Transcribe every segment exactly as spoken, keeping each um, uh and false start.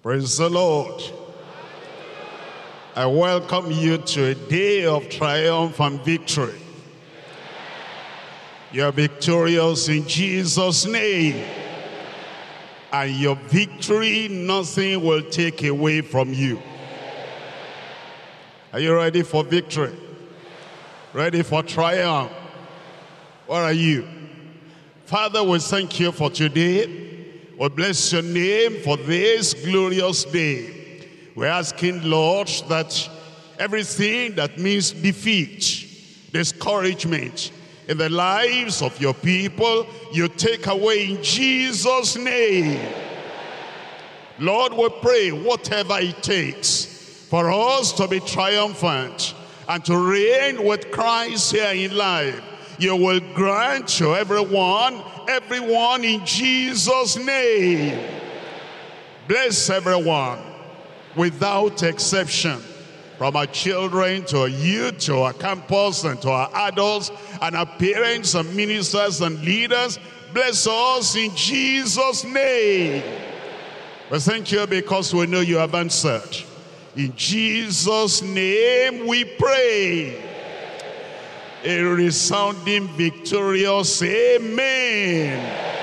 Praise the Lord. I welcome you to a day of triumph and victory. You are victorious in Jesus' name. And your victory, nothing will take away from you. Are you ready for victory? Ready for triumph? Where are you? Father, we thank you for today. We bless your name for this glorious day. We're asking, Lord, that everything that means defeat, discouragement in the lives of your people, you take away in Jesus' name. Lord, we pray whatever it takes for us to be triumphant and to reign with Christ here in life, you will grant to everyone, everyone in Jesus' name. Bless everyone without exception, from our children to our youth, to our campus and to our adults and our parents and ministers and leaders. Bless us in Jesus' name. We thank you because we know you have answered. In Jesus' name we pray. A resounding victorious amen.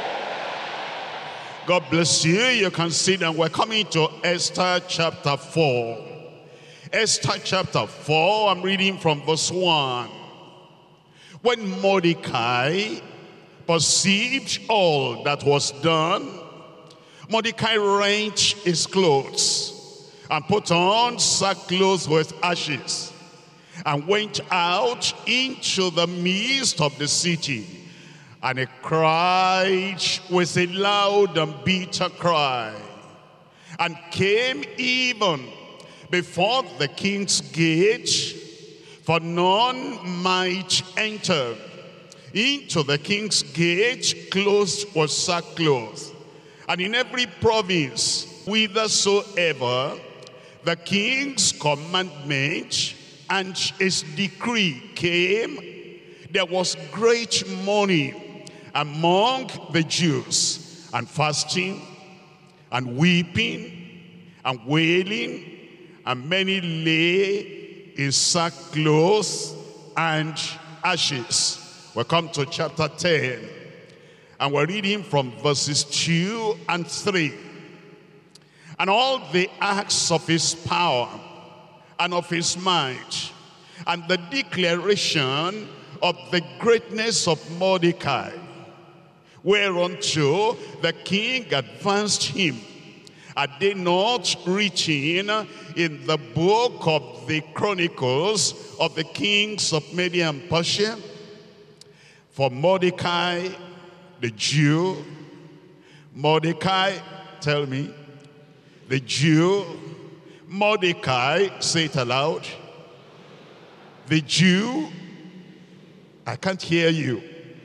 God bless you. You can see that we're coming to Esther chapter four. Esther chapter four, I'm reading from verse one. When Mordecai perceived all that was done, Mordecai rent his clothes and put on sackcloth with ashes, and went out into the midst of the city, and he cried with a loud and bitter cry, and came even before the king's gate, for none might enter into the king's gate clothed with sackcloth. And in every province, whithersoever the king's commandment and his decree came, there was great mourning among the Jews, and fasting, and weeping, and wailing, and many lay in sackcloth and ashes. We come to chapter ten, and we're reading from verses two and three. And all the acts of his power and of his might, and the declaration of the greatness of Mordecai, whereunto the king advanced him, are they not written in the book of the Chronicles of the kings of Media and Persia? For Mordecai the Jew, Mordecai, tell me, the Jew, Mordecai, say it aloud. The Jew, I can't hear you.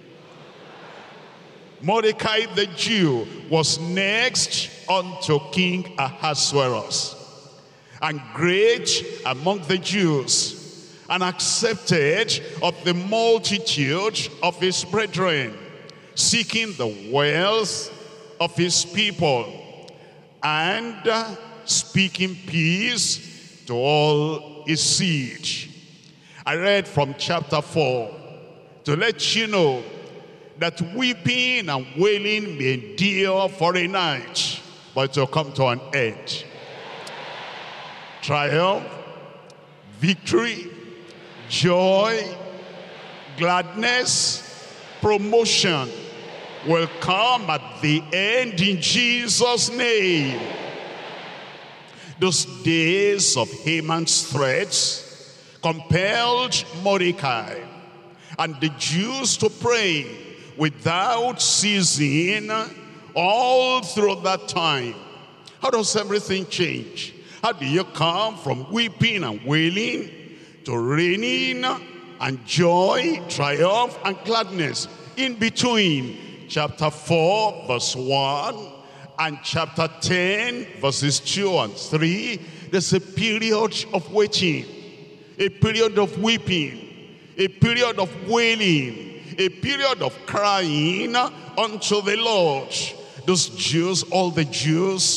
Mordecai the Jew was next unto King Ahasuerus, and great among the Jews, and accepted of the multitude of his brethren, seeking the wealth of his people, and speaking peace to all his seed. I read from chapter four to let you know that weeping and wailing may endure for a night, but it will come to an end. Triumph, victory, joy, gladness, promotion will come at the end in Jesus' name. Those days of Haman's threats compelled Mordecai and the Jews to pray without ceasing all through that time. How does everything change? How do you come from weeping and wailing to reigning and joy, triumph and gladness? In between chapter four verse one and chapter ten verses two and three, there's a period of waiting, a period of weeping, a period of wailing, a period of crying unto the Lord. Those Jews, all the Jews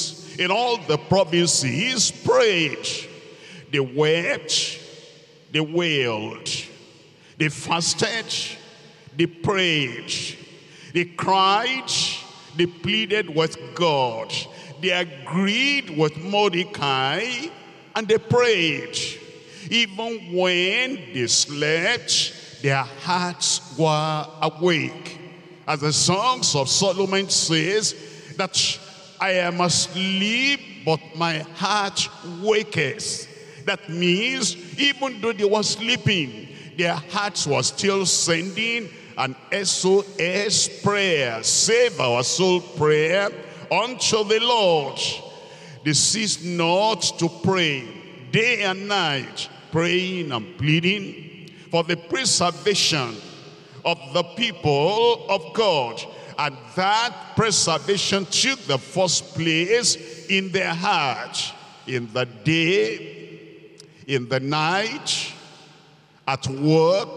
in all the provinces prayed. They wept, they wailed, they fasted, they prayed, they cried, they pleaded with God. They agreed with Mordecai and they prayed. Even when they slept, their hearts were awake. As the Songs of Solomon says, that I am asleep, but my heart waketh. That means even though they were sleeping, their hearts were still sending an S O S prayer, save our soul prayer unto the Lord. They ceased not to pray day and night, praying and pleading for the preservation of the people of God. And that preservation took the first place in their heart, in the day, in the night, at work,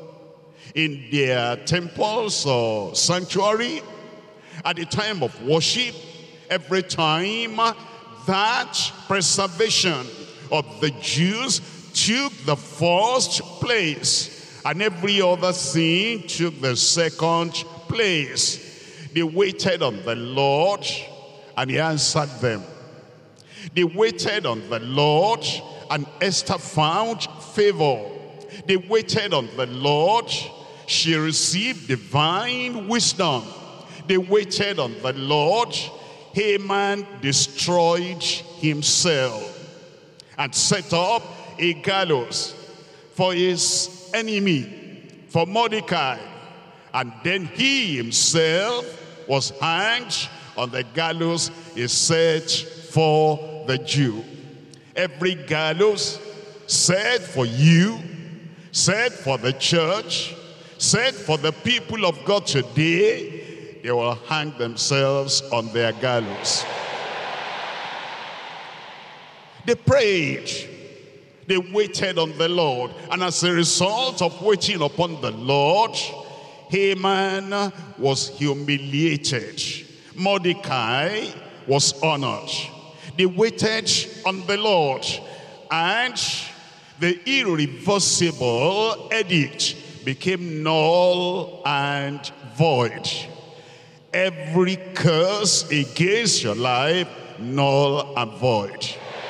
in their temples or sanctuary, at the time of worship. Every time that preservation of the Jews took the first place, and every other thing took the second place. They waited on the Lord, and he answered them. They waited on the Lord, and Esther found favor. They waited on the Lord. She received divine wisdom. They waited on the Lord. Haman destroyed himself and set up a gallows for his enemy, for Mordecai. And then he himself was hanged on the gallows he set for the Jew. Every gallows set for you, set for the church, set for the people of God today, they will hang themselves on their gallows. They prayed. They waited on the Lord. And as a result of waiting upon the Lord, Haman was humiliated. Mordecai was honored. They waited on the Lord. And the irreversible edict became null and void. Every curse against your life, null and void.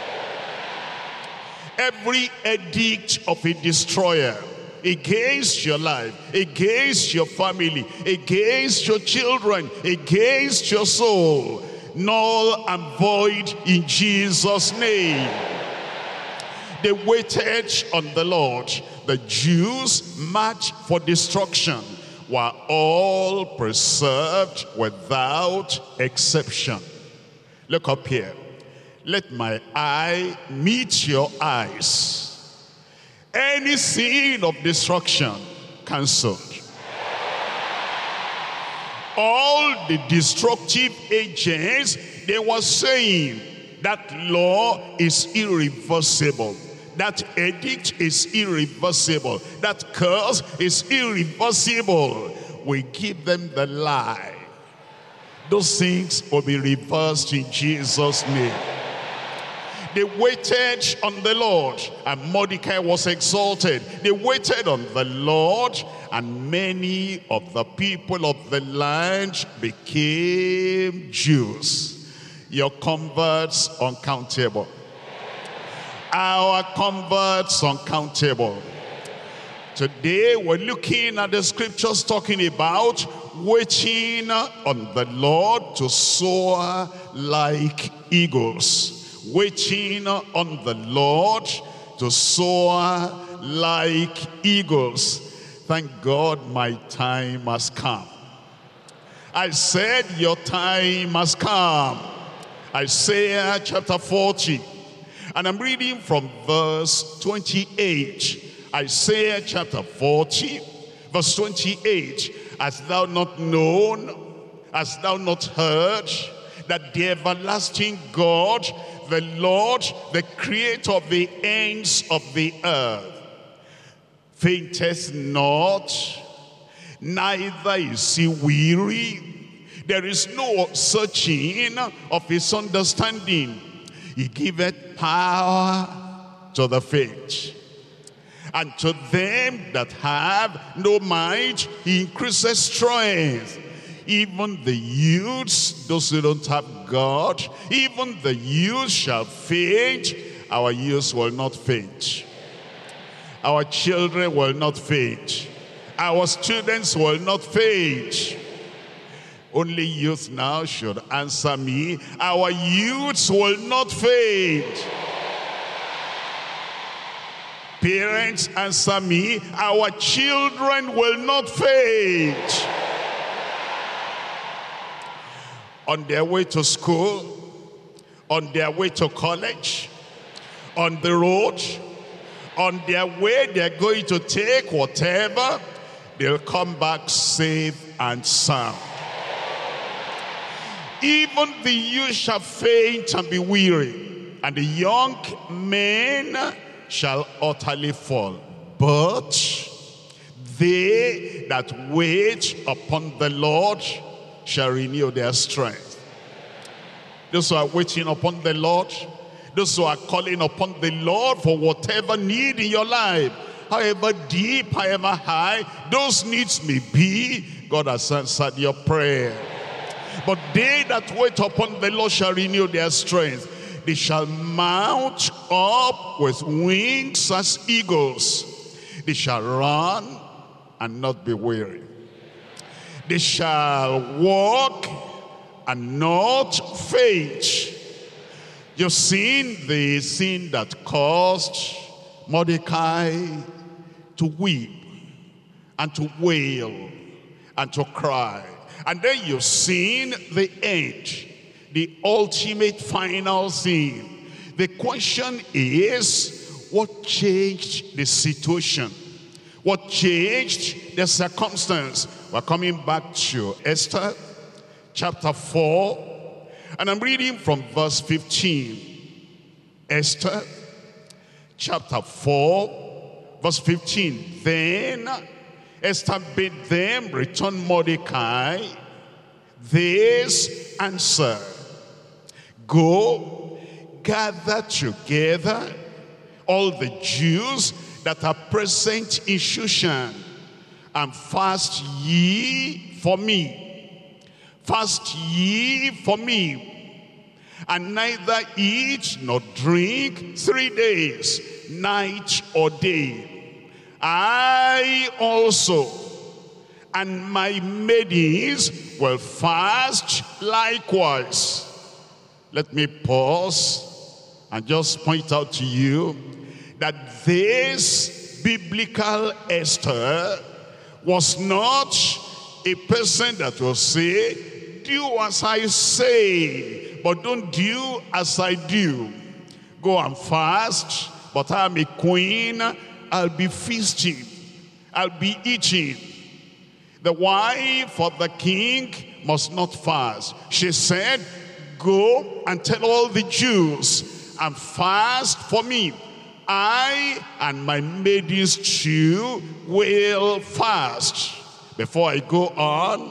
Every edict of a destroyer against your life, against your family, against your children, against your soul, null and void in Jesus' name. They waited on the Lord. The Jews marked for destruction were all preserved without exception. Look up here. Let my eye meet your eyes. Any sin of destruction cancelled. All the destructive agents, they were saying that law is irreversible. That edict is irreversible. That curse is irreversible. We give them the lie. Those things will be reversed in Jesus' name. They waited on the Lord, and Mordecai was exalted. They waited on the Lord, and many of the people of the land became Jews. Your converts uncountable. Our converts uncountable. Today we're looking at the scriptures talking about waiting on the Lord to soar like eagles. Waiting on the Lord to soar like eagles. Thank God my time has come. I said your time has come. Isaiah chapter forty. And I'm reading from verse twenty-eight. Isaiah chapter forty, verse twenty-eight. Hast thou not known, hast thou not heard, that the everlasting God, the Lord, the creator of the ends of the earth, fainteth not, neither is he weary, There is no searching of his understanding. He giveth power to the faint. And to them that have no might, he increases strength. Even the youths, those who don't have God, even the youths shall faint. Our youths will not faint. Our children will not faint. Our students will not faint. Only youth now should answer me. Our youths will not faint. Parents, answer me. Our children will not faint. On their way to school, on their way to college, on the road, on their way they're going to take whatever, they'll come back safe and sound. Even the youth shall faint and be weary, and the young men shall utterly fall. But they that wait upon the Lord shall renew their strength. Those who are waiting upon the Lord, those who are calling upon the Lord for whatever need in your life, however deep, however high those needs may be, God has answered your prayer. But they that wait upon the Lord shall renew their strength. They shall mount up with wings as eagles. They shall run and not be weary. They shall walk and not faint. You've seen the sin that caused Mordecai to weep and to wail and to cry. And then you've seen the end, the ultimate final scene. The question is, what changed the situation? What changed the circumstance? We're coming back to Esther chapter four, and I'm reading from verse fifteen. Esther chapter four, verse fifteen. Then Esther bid them return Mordecai this answer: go, gather together all the Jews that are present in Shushan, and fast ye for me. Fast ye for me, and neither eat nor drink three days, night or day. I also and my maidens will fast likewise. Let me pause and just point out to you that this biblical Esther was not a person that will say, do as I say, but don't do as I do. Go and fast, but I'm a queen, I'll be feasting, I'll be eating. The wife of the king must not fast. She said, go and tell all the Jews and fast for me. I and my maidens too will fast. Before I go on,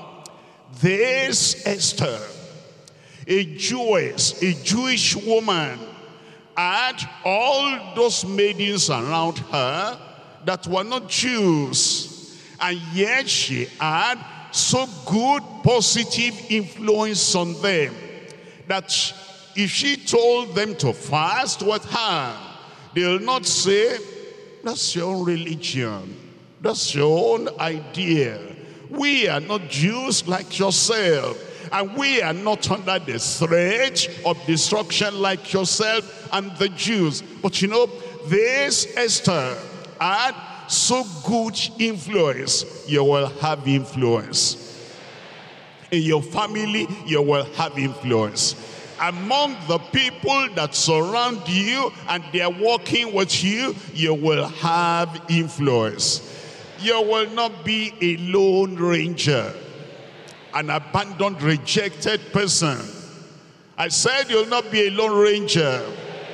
this Esther, a Jewess, a Jewish woman, had all those maidens around her that were not Jews. And yet she had so good positive influence on them that if she told them to fast with her, they'll not say, that's your own religion, that's your own idea. We are not Jews like yourself, and we are not under the threat of destruction like yourself and the Jews. But you know, this Esther had so good influence. You will have influence. In your family, you will have influence. Among the people that surround you and they are working with you, you will have influence. You will not be a lone ranger, an abandoned, rejected person. I said you'll not be a lone ranger.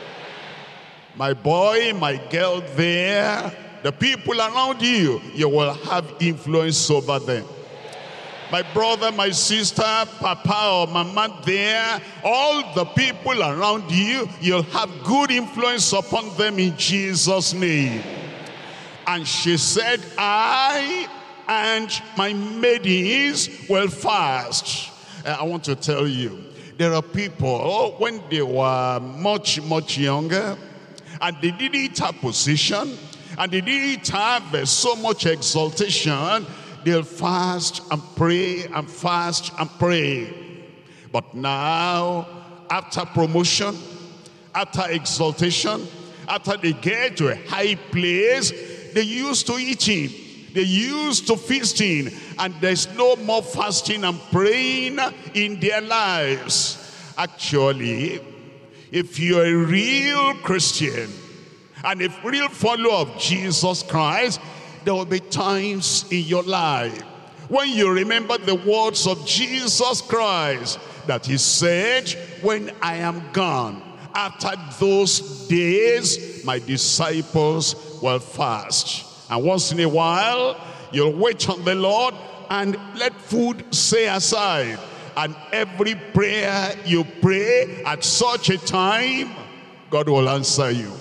My boy, my girl there, the people around you, you will have influence over them. my brother, my sister, papa or mama there, all the people around you, you'll have good influence upon them in Jesus' name. And she said, I and my maidens will fast. Uh, I want to tell you, there are people, when they were much, much younger, and they didn't have position, and they didn't have uh, so much exaltation, they'll fast and pray and fast and pray. But now, after promotion, after exaltation, after they get to a high place, they used to eating, they used to feasting, and there's no more fasting and praying in their lives. Actually, if you're a real Christian and a real follower of Jesus Christ, there will be times in your life when you remember the words of Jesus Christ that he said, when I am gone, after those days, my disciples will fast. And once in a while, you'll wait on the Lord and let food stay aside. And every prayer you pray at such a time, God will answer you.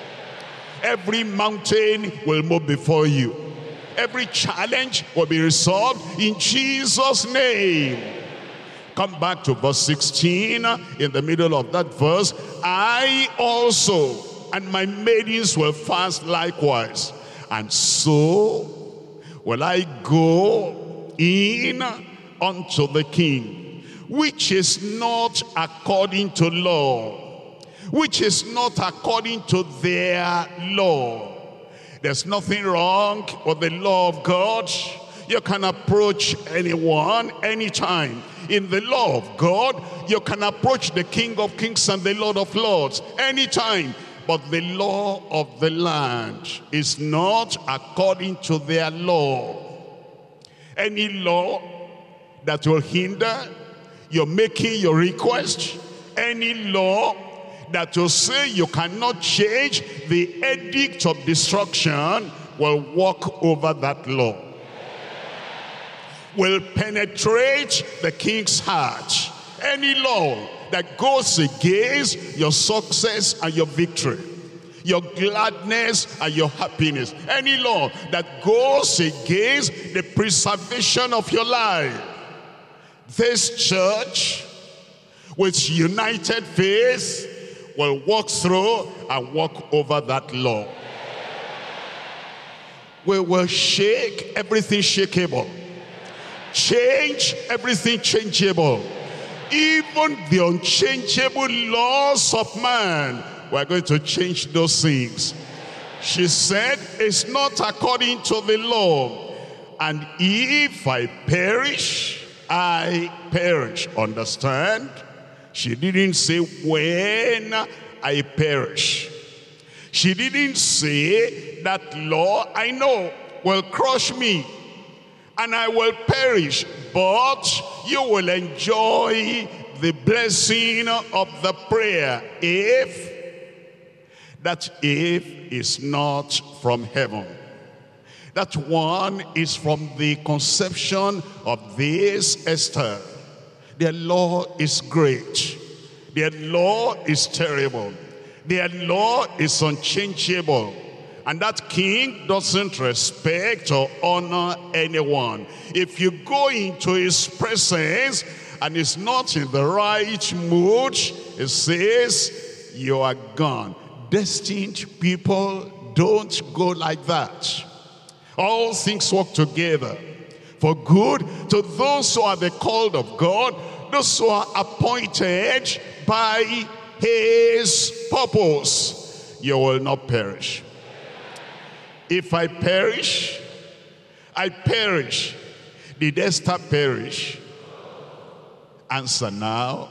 Every mountain will move before you. Every challenge will be resolved in Jesus' name. Come back to verse sixteen. In the middle of that verse, I also and my maidens will fast likewise. And so will I go in unto the king, which is not according to law, which is not according to their law. There's nothing wrong with the law of God. You can approach anyone, anytime. In the law of God, you can approach the King of Kings and the Lord of Lords, anytime. But the law of the land is not according to their law. Any law that will hinder your making your request, any law that will say you cannot change the edict of destruction, will walk over that law, will penetrate the king's heart. Any law that goes against your success and your victory, your gladness and your happiness, any law that goes against the preservation of your life, this church with united faith will walk through and walk over that law. We will shake everything shakeable, change everything changeable, even the unchangeable laws of man. We're going to change those things. She said, it's not according to the law, and if I perish, I perish. Understand? She didn't say when I perish. She didn't say that law I know will crush me and I will perish, but you will enjoy the blessing of the prayer if that if is not from heaven. That one is from the conception of this Esther. Their law is great. Their law is terrible. Their law is unchangeable. And that king doesn't respect or honor anyone. If you go into his presence and is not in the right mood, it says you are gone. Destined people don't go like that. All things work together for good to those who are the called of God, those who are appointed by his purpose. You will not perish. If I perish, I perish. Did Esther perish? Answer now.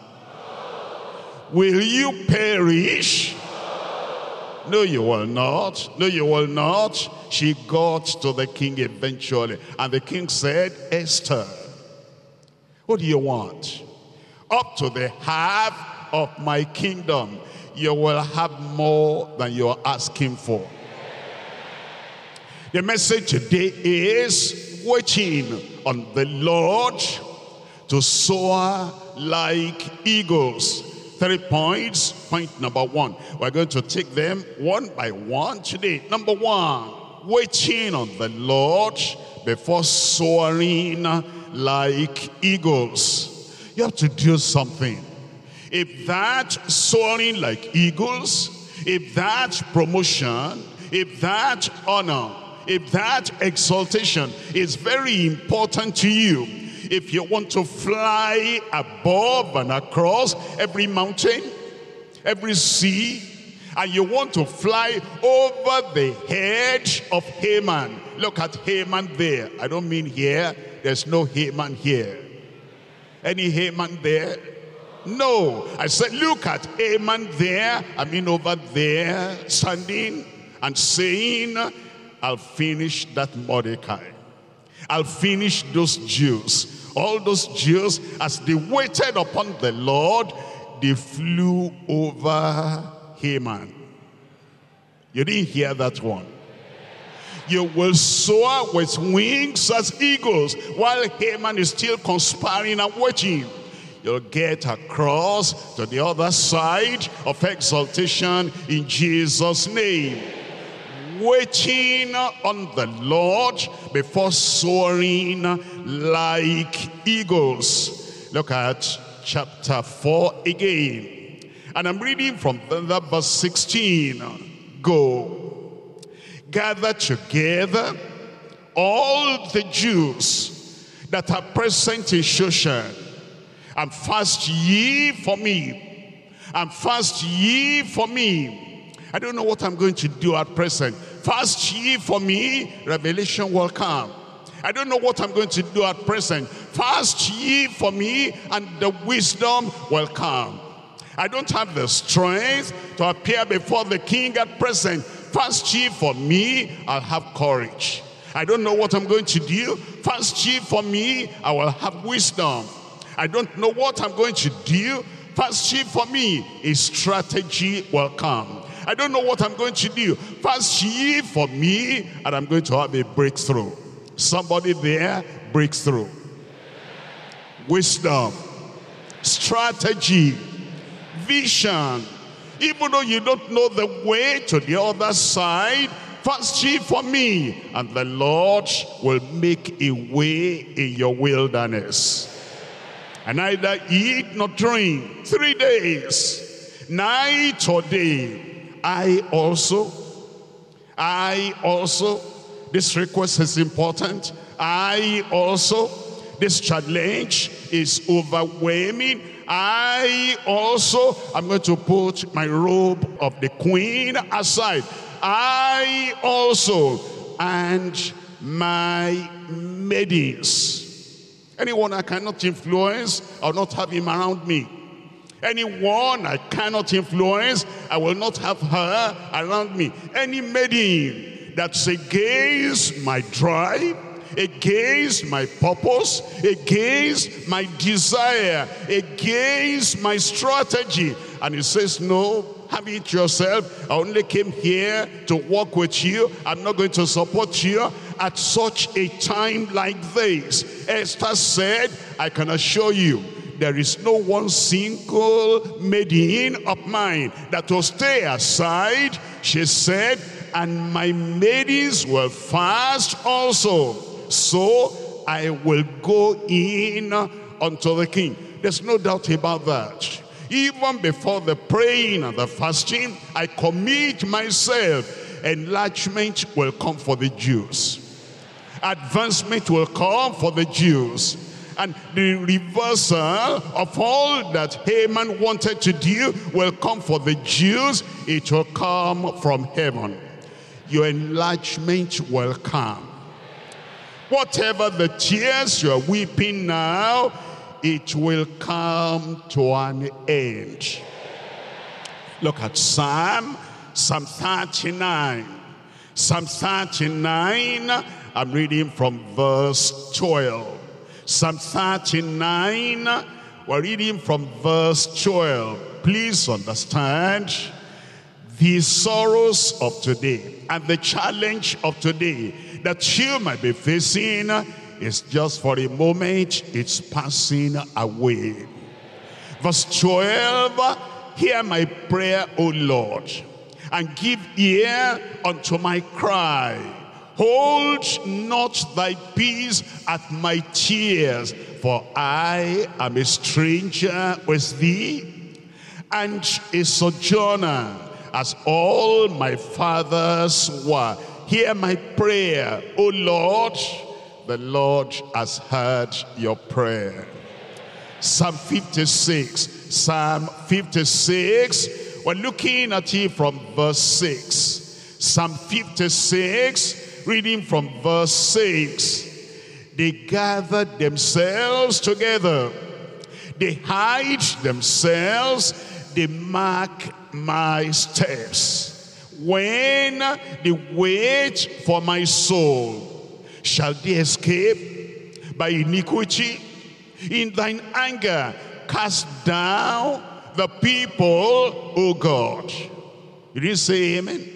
Will you perish? No, you will not. No, you will not. She got to the king eventually. And the king said, Esther, what do you want? Up to the half of my kingdom, you will have more than you are asking for. The message today is waiting on the Lord to soar like eagles. Three points. Point number one. We're going to take them one by one today. Number one, waiting on the Lord before soaring like eagles. You have to do something. If that soaring like eagles, if that promotion, if that honor, if that exaltation is very important to you, if you want to fly above and across every mountain, every sea, and you want to fly over the head of Haman. Look at Haman there. I don't mean here. There's no Haman here. Any Haman there? No. I said, look at Haman there. I mean over there, standing and saying, I'll finish that Mordecai. I'll finish those Jews. All those Jews, as they waited upon the Lord, they flew over Haman. You didn't hear that one. You will soar with wings as eagles while Haman is still conspiring and waiting. You'll get across to the other side of exaltation in Jesus' name. Waiting on the Lord before soaring like eagles. Look at chapter four again. And I'm reading from the verse sixteen. Go, gather together all the Jews that are present in Shushan, and fast ye for me, and fast ye for me. I don't know what I'm going to do at present. Fast ye for me, revelation will come. I don't know what I'm going to do at present. Fast ye for me, and the wisdom will come. I don't have the strength to appear before the king at present. Fast ye for me, I'll have courage. I don't know what I'm going to do. Fast ye for me, I will have wisdom. I don't know what I'm going to do. Fast ye for me, a strategy will come. I don't know what I'm going to do. Fast ye for me, and I'm going to have a breakthrough. Somebody there, breakthrough. Wisdom, strategy, vision. Even though you don't know the way to the other side, fast ye for me, and the Lord will make a way in your wilderness. And neither eat nor drink three days, night or day. I also, I also, this request is important. I also, this challenge is overwhelming. I also, I'm going to put my robe of the queen aside. I also, and my maidens. Anyone I cannot influence, I'll not have him around me. Anyone I cannot influence, I will not have her around me. Any maiden that's against my drive, against my purpose, against my desire, against my strategy. And he says, no, have it yourself. I only came here to work with you. I'm not going to support you at such a time like this. Esther said, I can assure you, there is no one single maiden of mine that will stay aside. She said, and my maidens will fast also. So I will go in unto the king. There's no doubt about that. Even before the praying and the fasting, I commit myself. Enlargement will come for the Jews. Advancement will come for the Jews. And the reversal of all that Haman wanted to do will come for the Jews. It will come from heaven. Your enlargement will come. Whatever the tears you are weeping now, it will come to an end. Look at Psalm, Psalm thirty-nine. Psalm thirty-nine, I'm reading from verse twelve. Psalm thirty-nine, we're reading from verse twelve. Please understand, the sorrows of today and the challenge of today that you might be facing is just for a moment, it's passing away. Verse twelve, hear my prayer, O Lord, and give ear unto my cry. Hold not thy peace at my tears, for I am a stranger with thee, and a sojourner, as all my fathers were. Hear my prayer, O Lord. The Lord has heard your prayer. Psalm fifty-six. Psalm fifty-six. We're looking at it from verse six. Psalm fifty-six, reading from verse six. They gathered themselves together. They hide themselves. They mark my steps. When they wait for my soul, shall they escape by iniquity? In thine anger, cast down the people, O God. You didn't say amen?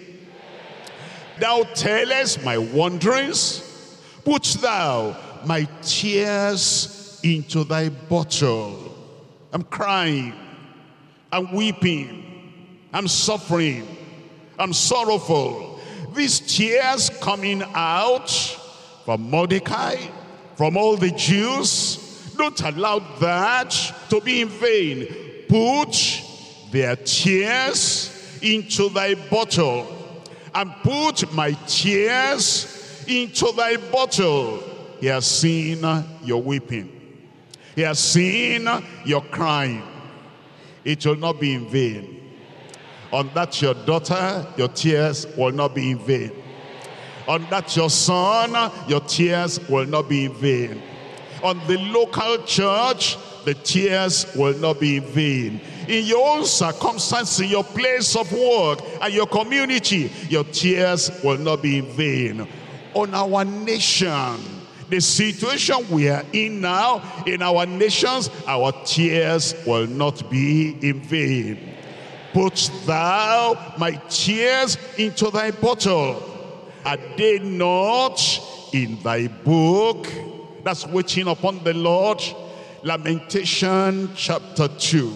Thou tellest my wanderings, put thou my tears into thy bottle. I'm crying, I'm weeping, I'm suffering, I'm sorrowful. These tears coming out from Mordecai, from all the Jews, don't allow that to be in vain. Put their tears into thy bottle, and put my tears into thy bottle. He has seen your weeping. He has seen your crying. It will not be in vain. On that your daughter, your tears will not be in vain. On that your son, your tears will not be in vain. On the local church, the tears will not be in vain. In your own circumstance, in your place of work, and your community, your tears will not be in vain. On our nation, the situation we are in now, in our nations, our tears will not be in vain. Put thou my tears into thy bottle. Are they not in thy book? That's waiting upon the Lord. Lamentation chapter two.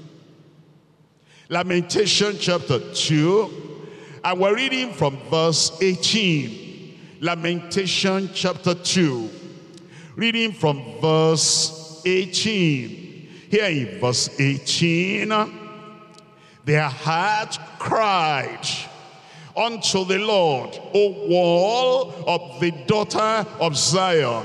Lamentation chapter two. And we're reading from verse eighteen. Lamentation chapter two. Reading from verse eighteen. Here in verse eighteen. Their heart cried unto the Lord, O wall of the daughter of Zion.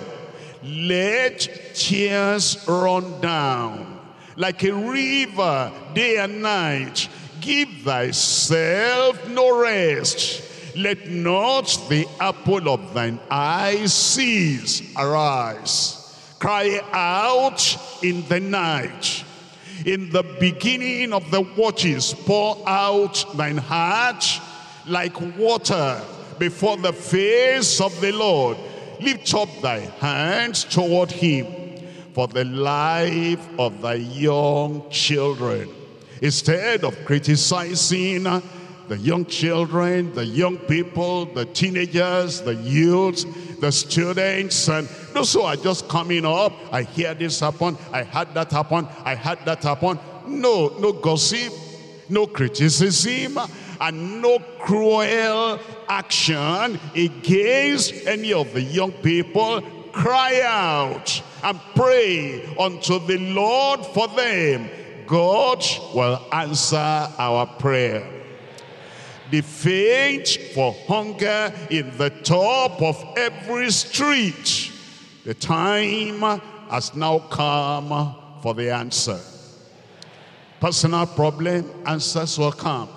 Let tears run down like a river day and night. Give thyself no rest. Let not the apple of thine eye cease. Arise, cry out in the night. In the beginning of the watches, pour out thine heart like water before the face of the Lord. Lift up thy hands toward him for the life of thy young children. Instead of criticizing the young children, the young people, the teenagers, the youths, the students, and those who are just coming up, I hear this happen, I had that happen, I had that happen. No, no gossip, no criticism, and no cruel action against any of the young people. Cry out and pray unto the Lord for them. God will answer our prayer. The faint for hunger in the top of every street. The time has now come for the answer. Personal problem, answers will come.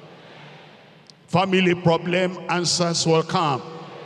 Family problem, answers will come.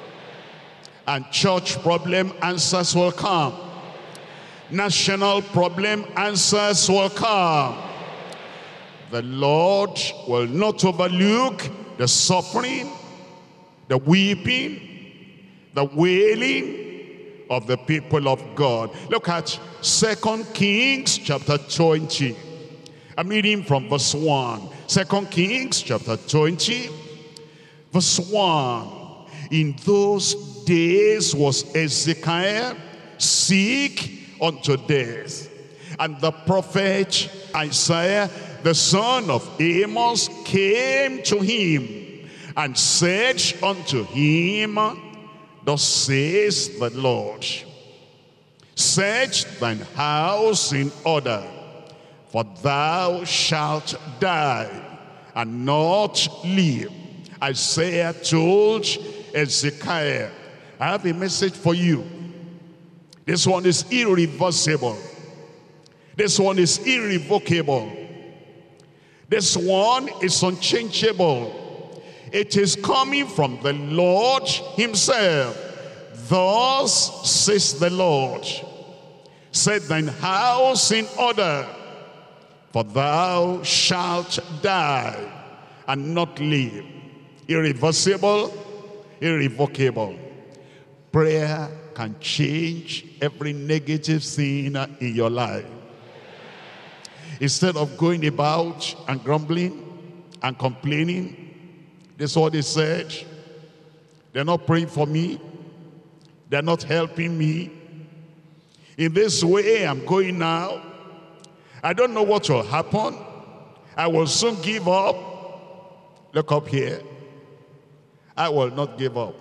And church problem, answers will come. National problem, answers will come. The Lord will not overlook the suffering, the weeping, the wailing of the people of God. Look at Second Kings chapter twenty. I'm reading from verse one. Second Kings chapter twenty, verse one. In those days was Hezekiah sick unto death. And the prophet Isaiah, the son of Amos, came to him and said unto him, thus says the Lord, set thine house in order, for thou shalt die and not live. Isaiah told Ezekiel, I have a message for you. This one is irreversible. This one is irrevocable. This one is unchangeable. It is coming from the Lord himself. Thus says the Lord, set thine house in order, for thou shalt die and not live. Irreversible, irrevocable. Prayer can change every negative thing in your life. Instead of going about and grumbling and complaining, this is what they said. They're not praying for me. They're not helping me. In this way I'm going now. I don't know what will happen. I will soon give up. Look up here. I will not give up.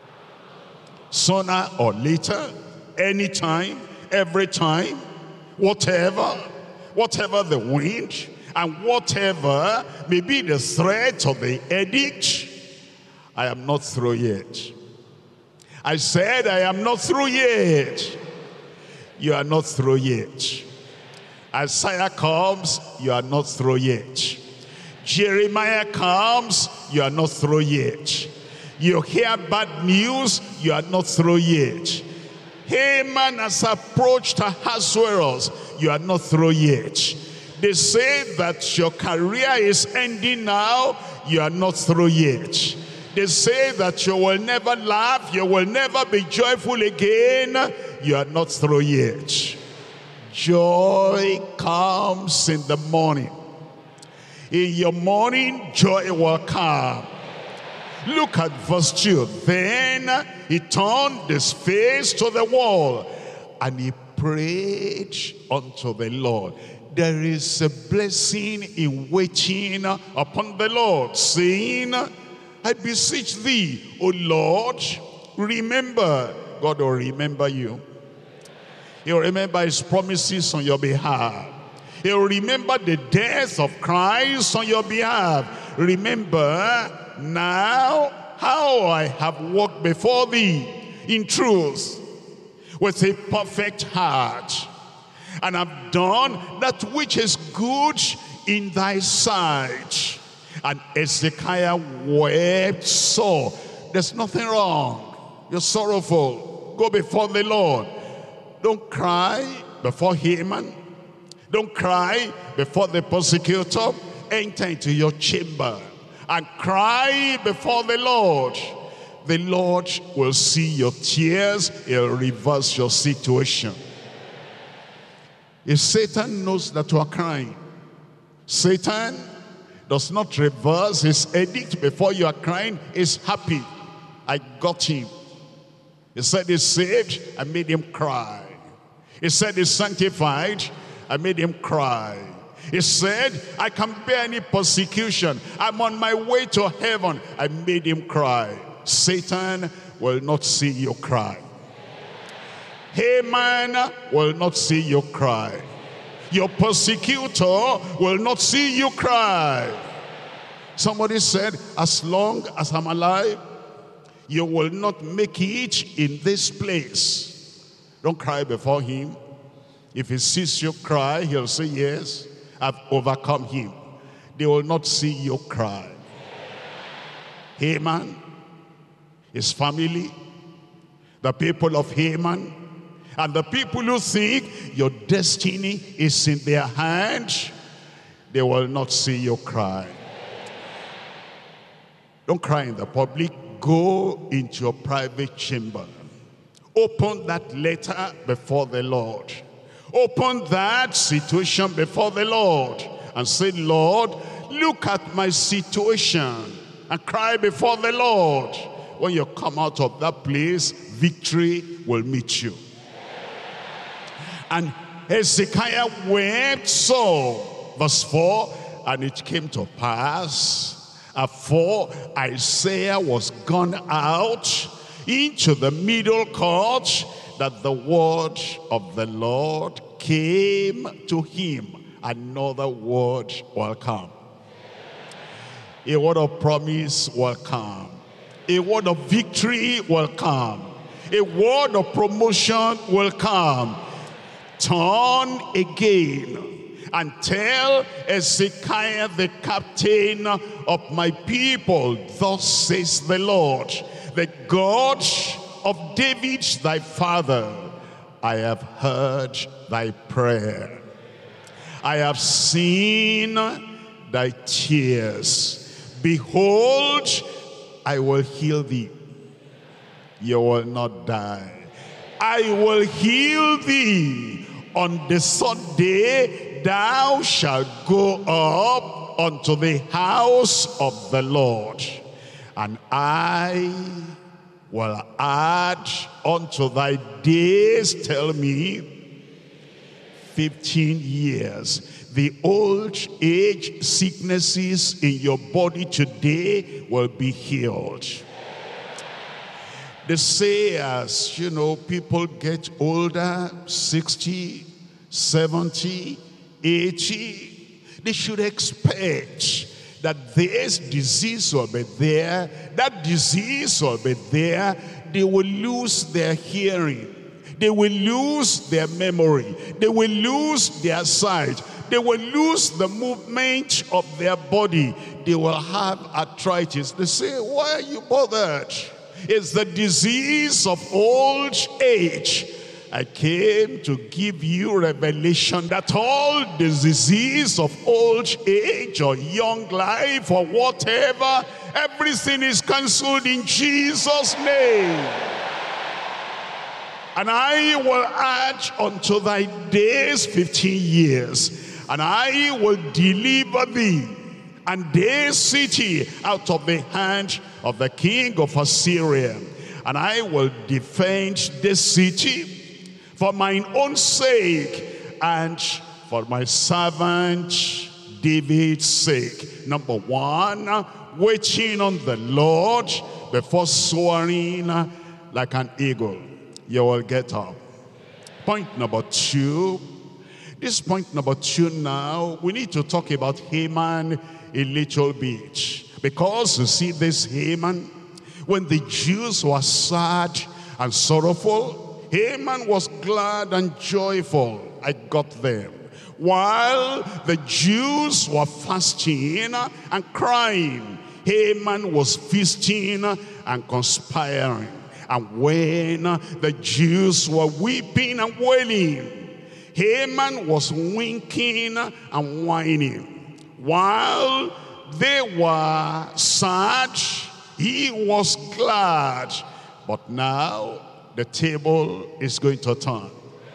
Sooner or later, anytime, every time, whatever, whatever the wind, and whatever may be the threat of the edict, I am not through yet. I said I am not through yet. You are not through yet. Isaiah comes, you are not through yet. Jeremiah comes, you are not through yet. You hear bad news, you are not through yet. Haman has approached Ahasuerus, you are not through yet. They say that your career is ending now, you are not through yet. They say that you will never laugh, you will never be joyful again, you are not through yet. Joy comes in the morning. In your morning, joy will come. Look at verse two. Then he turned his face to the wall and he prayed unto the Lord. There is a blessing in waiting upon the Lord, saying, I beseech thee, O Lord, remember. God will remember you. He'll remember his promises on your behalf. He'll remember the death of Christ on your behalf. Remember now how I have walked before thee in truth with a perfect heart, and have done that which is good in thy sight. And Ezekiah wept sore. There's nothing wrong. You're sorrowful. Go before the Lord. Don't cry before Haman. Don't cry before the persecutor. Enter into your chamber and cry before the Lord. The Lord will see your tears. He'll reverse your situation. If Satan knows that you are crying, Satan does not reverse his edict before you are crying. He's happy. I got him. He said he's saved. I made him cry. He said he's sanctified. I made him cry. He said, I can bear any persecution. I'm on my way to heaven. I made him cry. Satan will not see you cry. Haman will not see you cry. Your persecutor will not see you cry. Somebody said, as long as I'm alive, you will not make it in this place. Don't cry before him. If he sees you cry, he'll say, yes, I've overcome him. They will not see you cry. Haman, his family, the people of Haman, and the people who think your destiny is in their hands, they will not see you cry. Don't cry in the public. Go into your private chamber. Open that letter before the Lord. Open that situation before the Lord and say, Lord, look at my situation, and cry before the Lord. When you come out of that place, victory will meet you. And Hezekiah wept sore. Verse four, and it came to pass, afore Isaiah was gone out into the middle court, that the word of the Lord came to him. Another word will come. A word of promise will come. A word of victory will come. A word of promotion will come. Turn again and tell Hezekiah the captain of my people, thus says the Lord, the God of David thy father, I have heard thy prayer. I have seen thy tears. Behold, I will heal thee. You will not die. I will heal thee. On the third day thou shalt go up unto the house of the Lord, and I will add unto thy days, tell me, fifteen years. The old age sicknesses in your body today will be healed. They say, as you know, people get older, sixty, seventy, eighty, they should expect that this disease will be there, that disease will be there. They will lose their hearing. They will lose their memory. They will lose their sight. They will lose the movement of their body. They will have arthritis. They say, why are you bothered? It's the disease of old age. I came to give you revelation that all the disease of old age or young life or whatever, everything is cancelled in Jesus' name. And I will add unto thy days fifteen years. And I will deliver thee and this city out of the hand of the king of Assyria. And I will defend this city for mine own sake and for my servant David's sake. Number one, waiting on the Lord before soaring like an eagle. You will get up. Point number two. This point number two now, we need to talk about Haman a little bit. Because you see this Haman, when the Jews were sad and sorrowful, Haman was glad and joyful. I got them. While the Jews were fasting and crying, Haman was feasting and conspiring. And when the Jews were weeping and wailing, Haman was winking and whining. While they were sad, he was glad. But now the table is going to turn.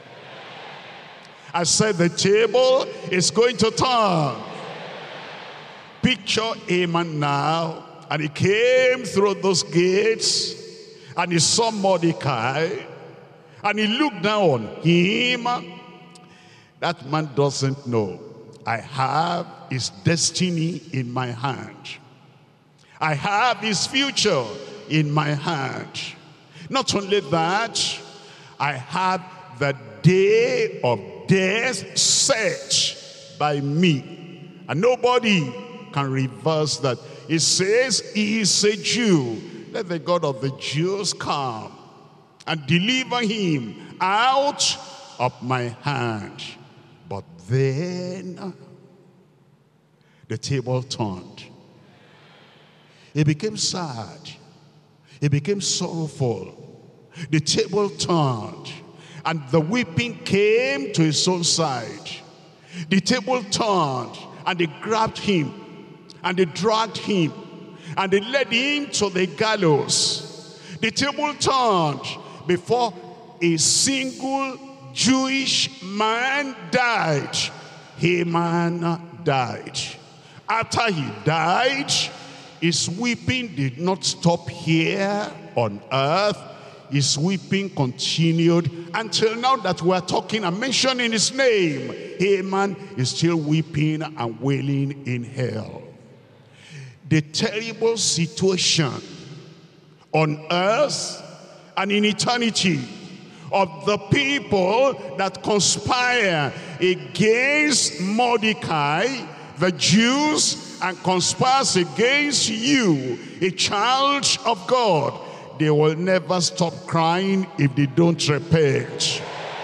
I said the table is going to turn. Picture Haman now, and he came through those gates, and he saw Mordecai, and he looked down on him. That man doesn't know. I have his destiny in my hand. I have his future in my hand. Not only that, I have the day of death set by me. And nobody can reverse that. It says he is a Jew. Let the God of the Jews come and deliver him out of my hand. But then the table turned. He became sad. He became sorrowful. The table turned, and the weeping came to his own side. The table turned, and they grabbed him, and they dragged him, and they led him to the gallows. The table turned before a single Jewish man died. Haman died. After he died, his weeping did not stop here on earth. his weeping continued until now that we are talking and mentioning his name. Haman is still weeping and wailing in hell. The terrible situation on earth and in eternity of the people that conspire against Mordecai, the Jews, and conspires against you, a child of God. They will never stop crying if they don't repent.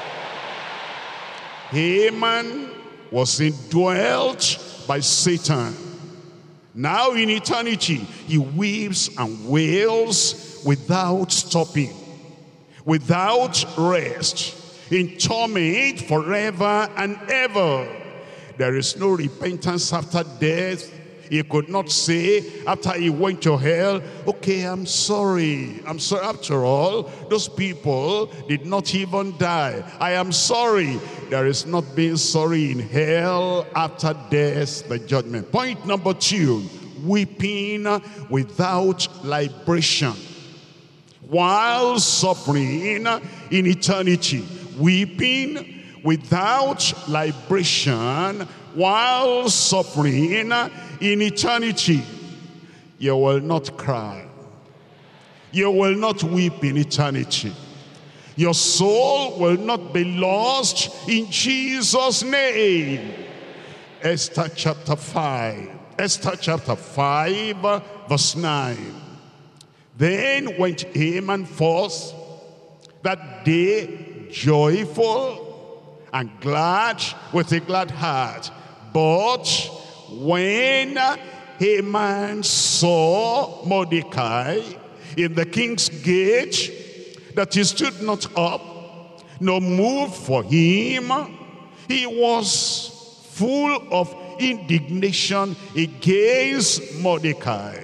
Haman was indwelt by Satan. Now in eternity, he weeps and wails without stopping, without rest, in torment forever and ever. There is no repentance after death. He could not say after he went to hell, okay, I'm sorry. I'm sorry. After all, those people did not even die. I am sorry. There is not being sorry in hell after death, the judgment. Point number two, weeping without liberation while suffering in eternity. Weeping without liberation while suffering in eternity. You will not cry. You will not weep in eternity. Your soul will not be lost in Jesus' name. Esther chapter five. Esther chapter five, verse nine. Then went Haman forth that day joyful and glad with a glad heart. But when Haman saw Mordecai in the king's gate, that he stood not up, nor moved for him, he was full of indignation against Mordecai.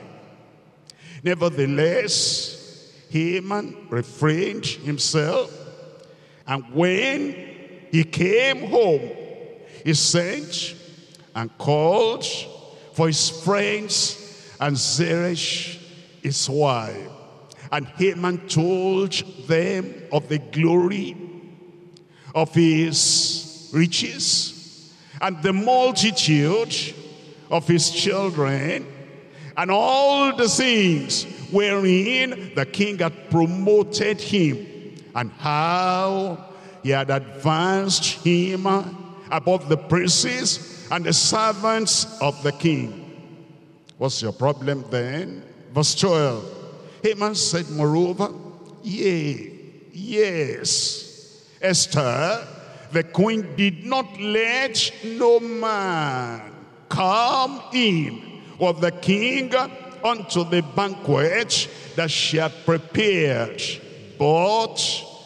Nevertheless, Haman refrained himself, and when he came home, he sent and called for his friends and Zeresh, his wife. And Haman told them of the glory of his riches and the multitude of his children and all the things wherein the king had promoted him, and how he had advanced him above the princes and the servants of the king. What's your problem then? Verse twelve. Haman said, moreover, yea, yes, Esther, the queen did not let no man come in of the king unto the banquet that she had prepared, but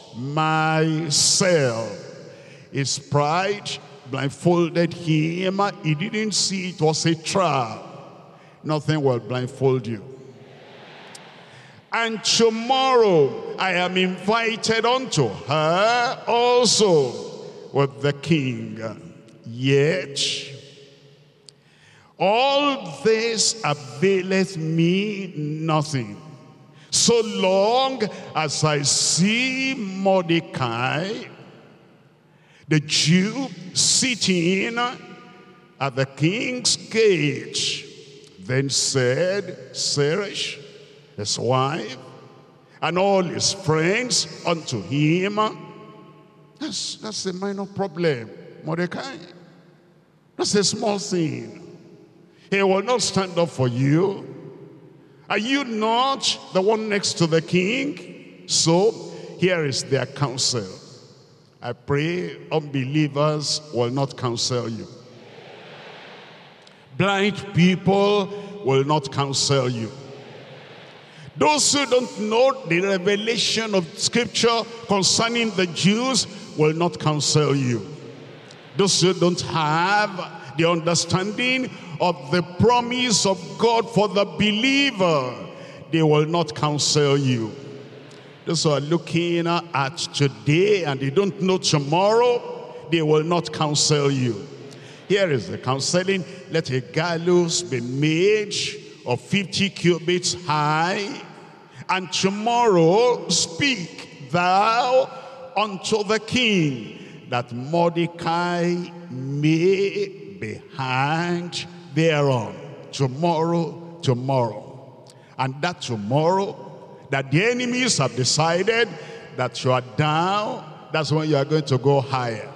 myself. His pride blindfolded him. He didn't see it was a trap. Nothing will blindfold you. And tomorrow I am invited unto her also with the king. Yet all this availeth me nothing, so long as I see Mordecai, the Jew, sitting at the king's gate. Then said Zeresh, his wife, and all his friends unto him. That's, that's a minor problem, Mordecai. That's a small thing. He will not stand up for you. Are you not the one next to the king? So here is their counsel. I pray unbelievers will not counsel you. Blind people will not counsel you. Those who don't know the revelation of scripture concerning the Jews will not counsel you. Those who don't have the understanding of the promise of God for the believer, they will not counsel you. Those who are looking at today and they don't know tomorrow, they will not counsel you. Here is the counseling. Let a gallows be made of fifty cubits high, and tomorrow speak thou unto the king, that Mordecai may be hanged thereon. Tomorrow, tomorrow. And that tomorrow, that the enemies have decided that you are down, that's when you are going to go higher.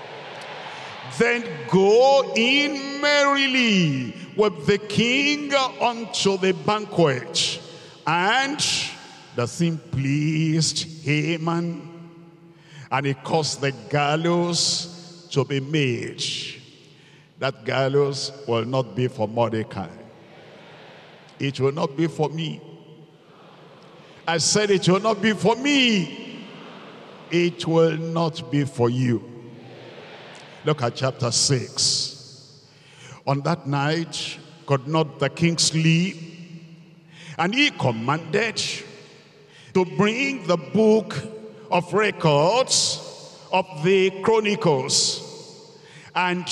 Then go in merrily with the king unto the banquet. And the thing pleased Haman, and he caused the gallows to be made. That gallows will not be for Mordecai. It will not be for me. I said it will not be for me. It will not be for you. Look at chapter six. On that night, could not the king sleep? And he commanded to bring the book of records of the Chronicles. And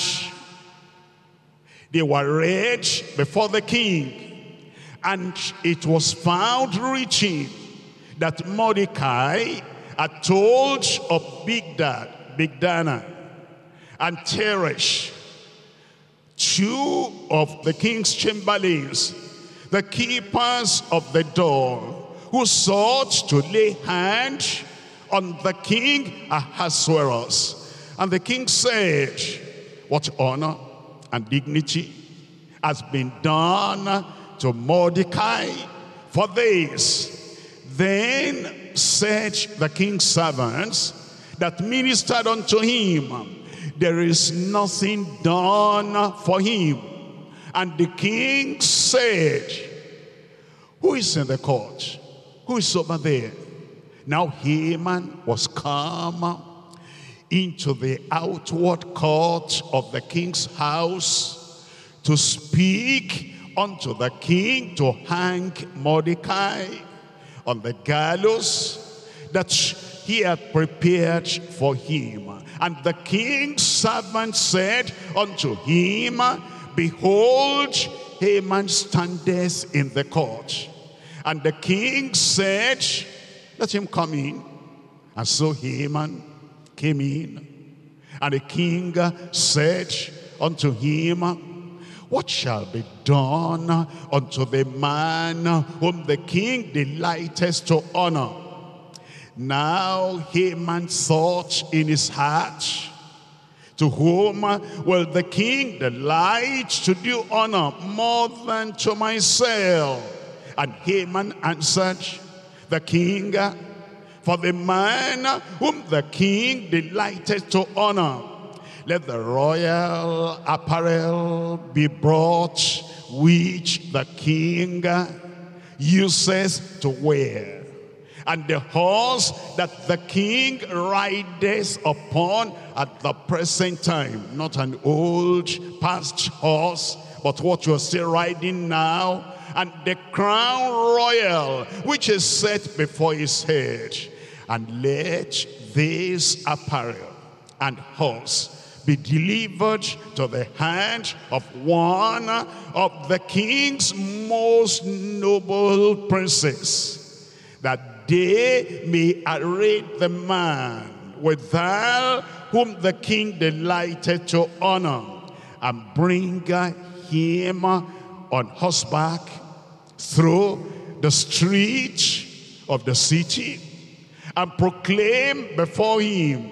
they were read before the king. And it was found written that Mordecai had told of Bigdad, Bigdana, and Teresh, two of the king's chamberlains, the keepers of the door, who sought to lay hand on the king Ahasuerus. And the king said, what honor and dignity has been done to Mordecai for this? Then said the king's servants that ministered unto him, there is nothing done for him. And the king said, who is in the court? Who is over there? Now Haman was come into the outward court of the king's house to speak unto the king to hang Mordecai on the gallows that he had prepared for him. And the king's servant said unto him, behold, Haman standeth in the court. And the king said, let him come in. And so Haman came in. And the king said unto him, what shall be done unto the man whom the king delighteth to honor? Now Haman thought in his heart, to whom will the king delight to do honor more than to myself? And Haman answered the king, for the man whom the king delighted to honor, let the royal apparel be brought, which the king uses to wear, and the horse that the king rideth upon at the present time, not an old past horse, but what you're still riding now, and the crown royal which is set before his head. And let this apparel and horse be delivered to the hand of one of the king's most noble princes, that they may array the man withal whom the king delighted to honor, and bring him on horseback through the street of the city, and proclaim before him,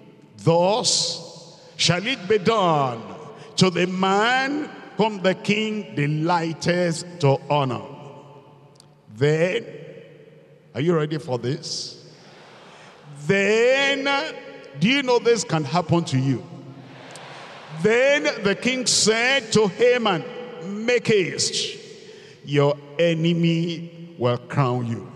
thus shall it be done to the man whom the king delighteth to honor. Then, are you ready for this? Then, do you know this can happen to you? Then the king said to Haman, make haste, your enemy will crown you.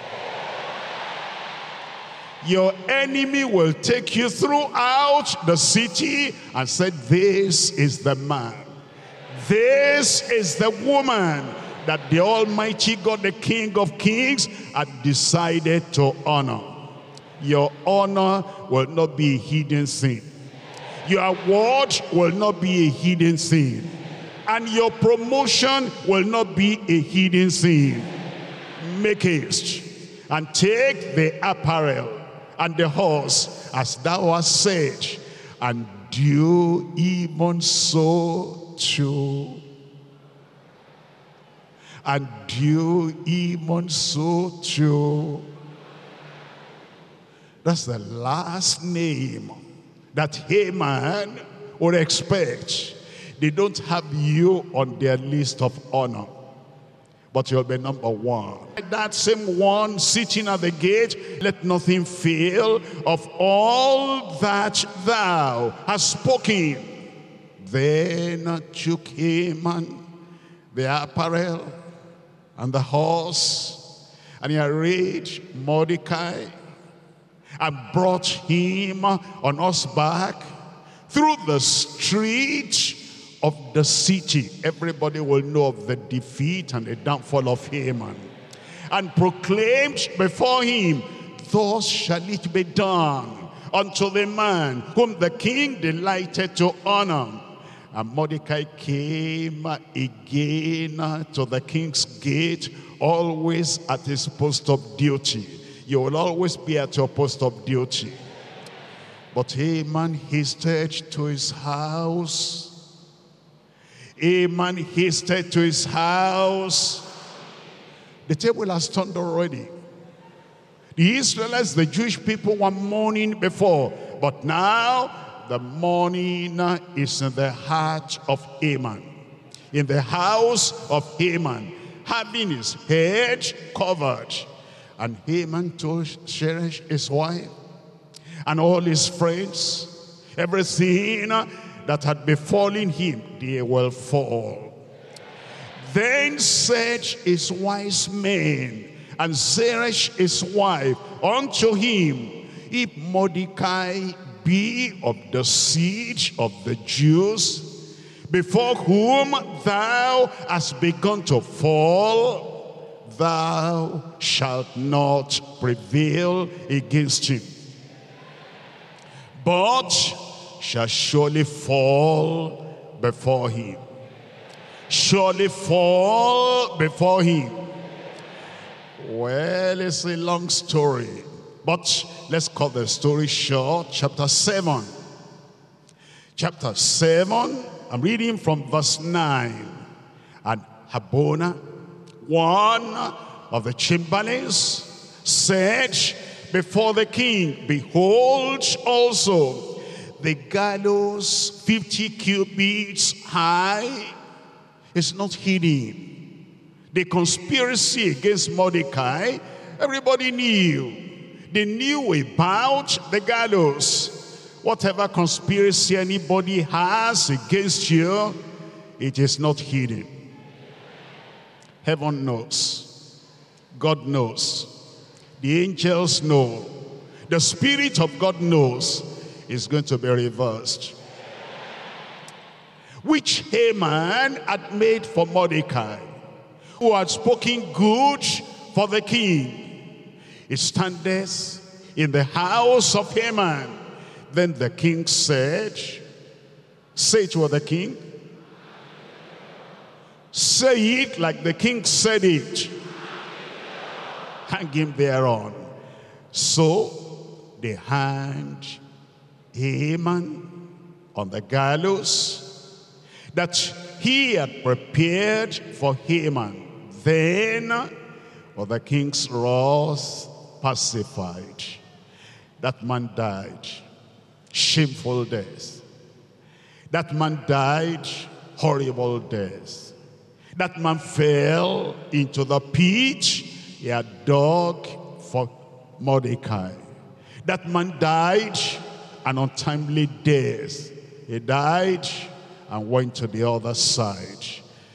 Your enemy will take you throughout the city and said, this is the man, this is the woman that the Almighty God, the King of Kings, had decided to honor. Your honor will not be a hidden thing. Your award will not be a hidden thing. And your promotion will not be a hidden thing. Make haste and take the apparel and the horse, as thou hast said, and do even so too. And do even so too. That's the last name that Haman would expect. They don't have you on their list of honor, but you'll be number one. That same one sitting at the gate, let nothing fail of all that thou hast spoken. Then took Haman the apparel and the horse, and he arrayed Mordecai, and brought him on horseback through the street of the city. Everybody will know of the defeat and the downfall of Haman, and proclaimed before him, thus shall it be done unto the man whom the king delighted to honor. And Mordecai came again to the king's gate, always at his post of duty. You will always be at your post of duty. But Haman hasted to his house. Haman hasted to his house. The table has turned already. The Israelites, the Jewish people, were mourning before, but now the mourning is in the heart of Haman, in the house of Haman, having his head covered. And Haman told Zeresh, his wife, and all his friends, everything that had befallen him, they will fall. Then said his wise men and Zeresh his wife unto him, if Mordecai be of the seed of the Jews, before whom thou hast begun to fall, thou shalt not prevail against him, but shall surely fall before him. Surely fall before him. Well, it's a long story, but let's cut the story short. Chapter seven. Chapter seven, I'm reading from verse nine. And Habona, one of the chamberlains, said before the king, behold also the gallows fifty cubits high is not hidden. The conspiracy against Mordecai, everybody knew. They knew about the gallows. Whatever conspiracy anybody has against you, it is not hidden. Heaven knows. God knows. The angels know. The Spirit of God knows it's going to be reversed. Which Haman had made for Mordecai, who had spoken good for the king. It standeth in the house of Haman. Then the king said, say to the king, say it like the king said it. Hang him thereon. So they hanged Haman on the gallows that he had prepared for Haman. Then was the king's wrath pacified. That man died shameful death. That man died horrible death. That man fell into the pit he had dug for Mordecai. That man died an untimely death. He died and went to the other side.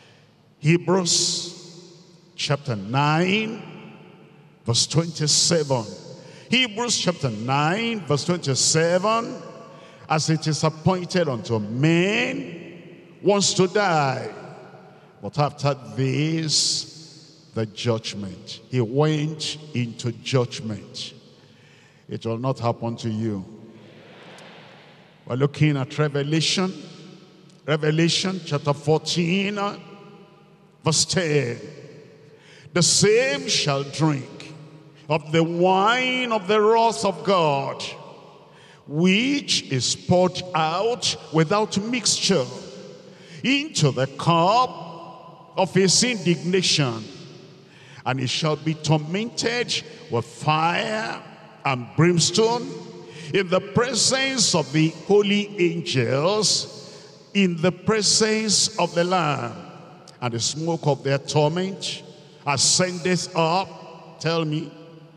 Hebrews chapter nine, verse twenty-seven. Hebrews chapter nine, verse twenty-seven. As it is appointed unto men once to die, but after this, the judgment. He went into judgment. It will not happen to you. We're looking at Revelation. Revelation chapter fourteen, verse ten. The same shall drink of the wine of the wrath of God, which is poured out without mixture into the cup of his indignation. And he shall be tormented with fire and brimstone in the presence of the holy angels, in the presence of the Lamb. And the smoke of their torment ascendeth up. Tell me.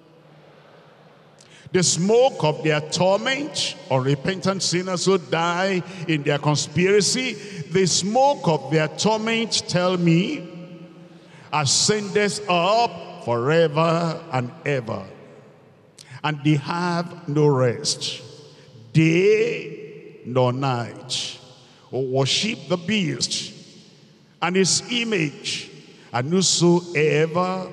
The smoke of their torment, unrepentant sinners who die in their conspiracy, the smoke of their torment, tell me, ascendeth up forever and ever. And they have no rest, day nor night, who worship the beast and his image, and whosoever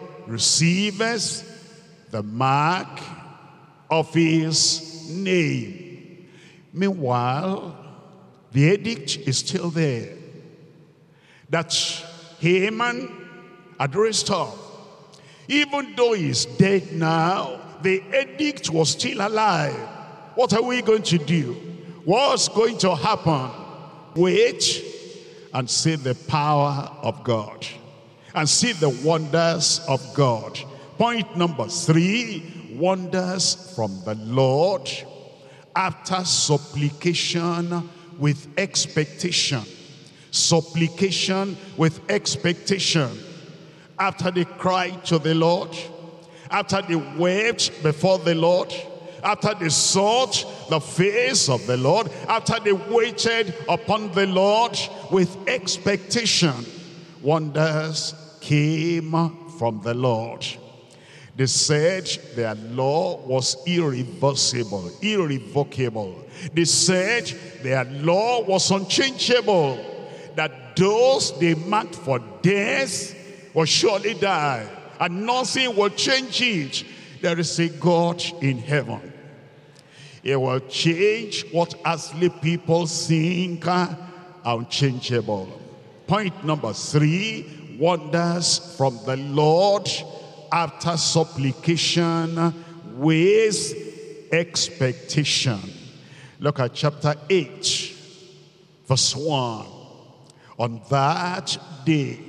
receiveth the mark of his name. Meanwhile, the edict is still there, that Haman had raised up. Even though he's dead now, the edict was still alive. What are we going to do? What's going to happen? Wait and see the power of God, and see the wonders of God. Point number three, wonders from the Lord after supplication with expectation. Supplication with expectation. After they cried to the Lord, after they wept before the Lord, after they sought the face of the Lord, after they waited upon the Lord with expectation, wonders came from the Lord. They said their law was irreversible, irrevocable. They said their law was unchangeable, that those they marked for death will surely die, and nothing will change it. There is a God in heaven. He will change what earthly people think are unchangeable. Point number three, wonders from the Lord after supplication with expectation. Look at chapter eight, verse one. On that day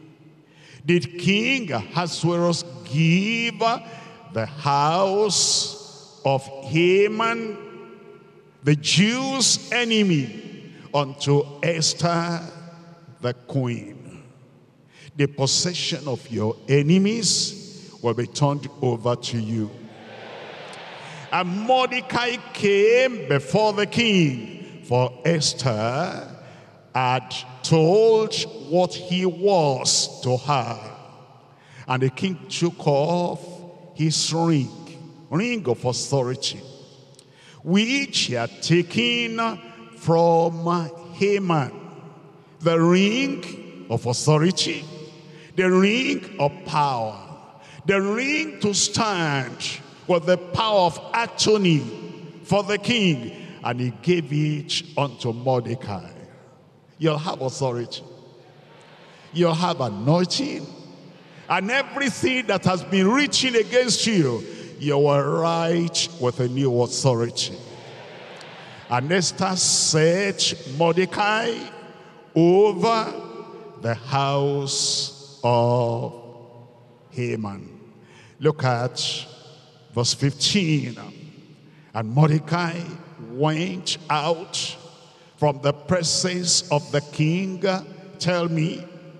did King Ahasuerus give the house of Haman, the Jews' enemy, unto Esther the queen. The possession of your enemies will be turned over to you. And Mordecai came before the king, for Esther had told what he was to her. And the king took off his ring, ring of authority, which he had taken from Haman. The ring of authority, the ring of power, the ring to stand with the power of attorney for the king. And he gave it unto Mordecai. You'll have authority. You'll have anointing. And everything that has been reaching against you, you will write with a new authority. And Esther set Mordecai over the house of Haman. Look at verse fifteen. And Mordecai went out from the presence of the king, tell me,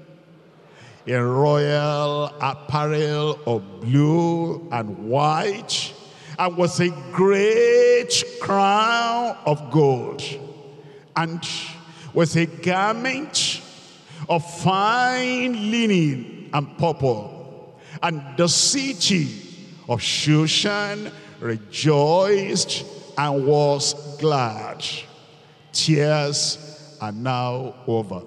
in royal apparel of blue and white, and with a great crown of gold, and with a garment of fine linen and purple. And the city of Shushan rejoiced and was glad. Tears are now over.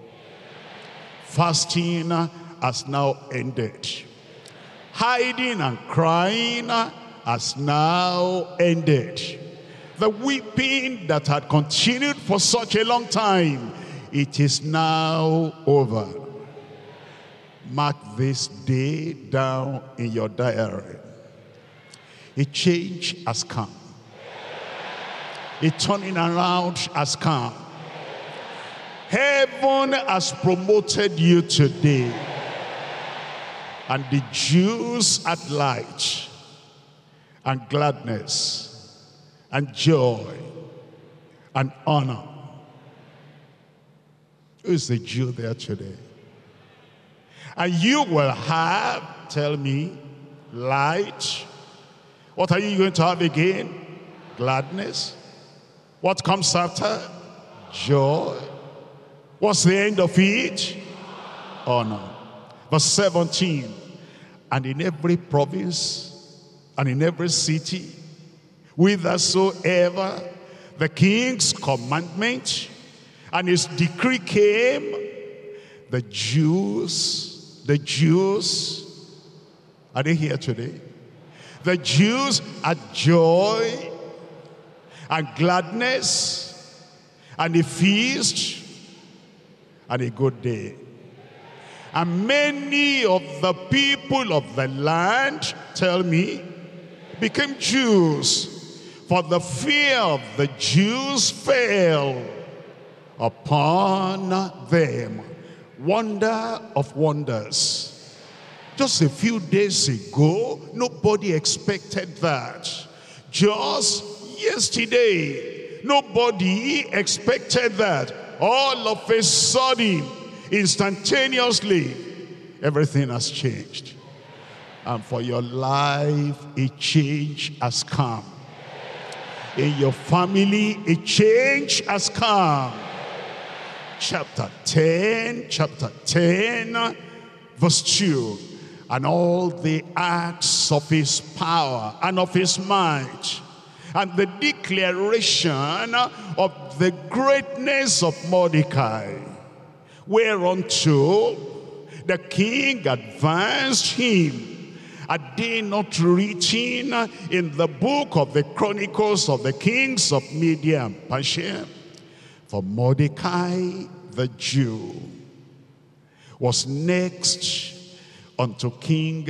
Fasting has now ended. Hiding and crying has now ended. The weeping that had continued for such a long time, it is now over. Mark this day down in your diary. A change has come. A turning around has come. Heaven has promoted you today. And the Jews had light and gladness and joy and honor. Who is the Jew there today? And you will have, tell me, light. What are you going to have again? Gladness. What comes after? Joy. What's the end of it? Honor. Verse seventeen. And in every province and in every city, whithersoever the king's commandment and his decree came, the Jews, the Jews, are they here today? The Jews had joy and gladness and a feast and a good day. And many of the people of the land, tell me, became Jews, for the fear of the Jews fell upon them. Wonder of wonders. Just a few days ago, nobody expected that. Just yesterday, nobody expected that. All of a sudden, instantaneously, everything has changed. And for your life, a change has come. In your family, a change has come. Chapter ten, chapter ten, verse two. And all the acts of his power and of his might, and the declaration of the greatness of Mordecai, whereunto the king advanced him, are they not written in the book of the Chronicles of the kings of Media and Persia? For Mordecai the Jew was next unto King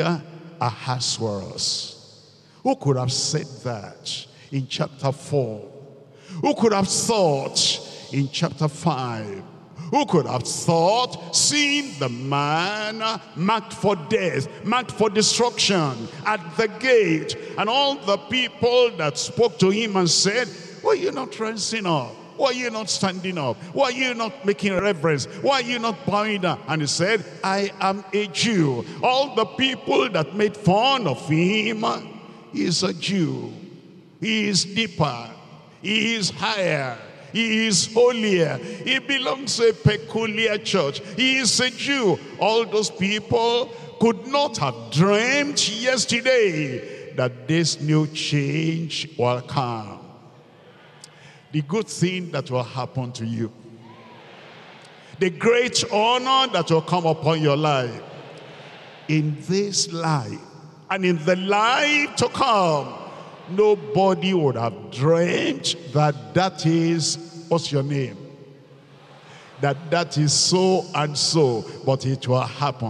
Ahasuerus. Who could have said that in chapter four? Who could have thought in chapter five? Who could have thought, seeing the man marked for death, marked for destruction at the gate, and all the people that spoke to him and said, why are you not rising up? Why are you not standing up? Why are you not making reverence? Why are you not bowing down? And he said, I am a Jew. All the people that made fun of him, he is a Jew. He is deeper. He is higher. He is holier. He belongs to a peculiar church. He is a Jew. All those people could not have dreamed yesterday that this new change will come. The good thing that will happen to you, the great honor that will come upon your life, in this life and in the life to come, nobody would have dreamed that that is, what's your name? That that is so and so, but it will happen.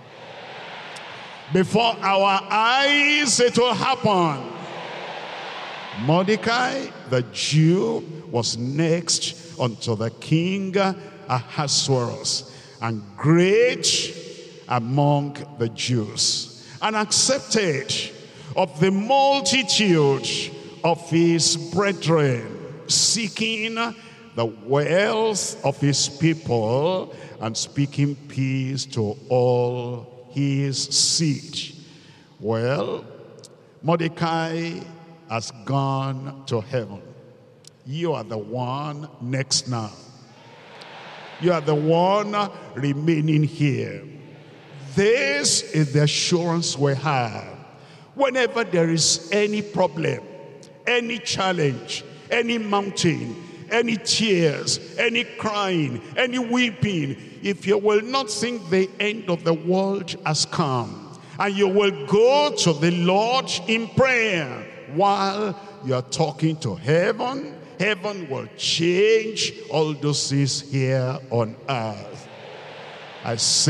Before our eyes, it will happen. Mordecai, the Jew, was next unto the king Ahasuerus, and great among the Jews, and accepted of the multitude of his brethren, seeking the wealth of his people, and speaking peace to all his seed. Well, Mordecai has gone to heaven. You are the one next now. You are the one remaining here. This is the assurance we have. Whenever there is any problem, any challenge, any mountain, any tears, any crying, any weeping, if you will not think the end of the world has come, and you will go to the Lord in prayer while you are talking to heaven, heaven will change all those things here on earth.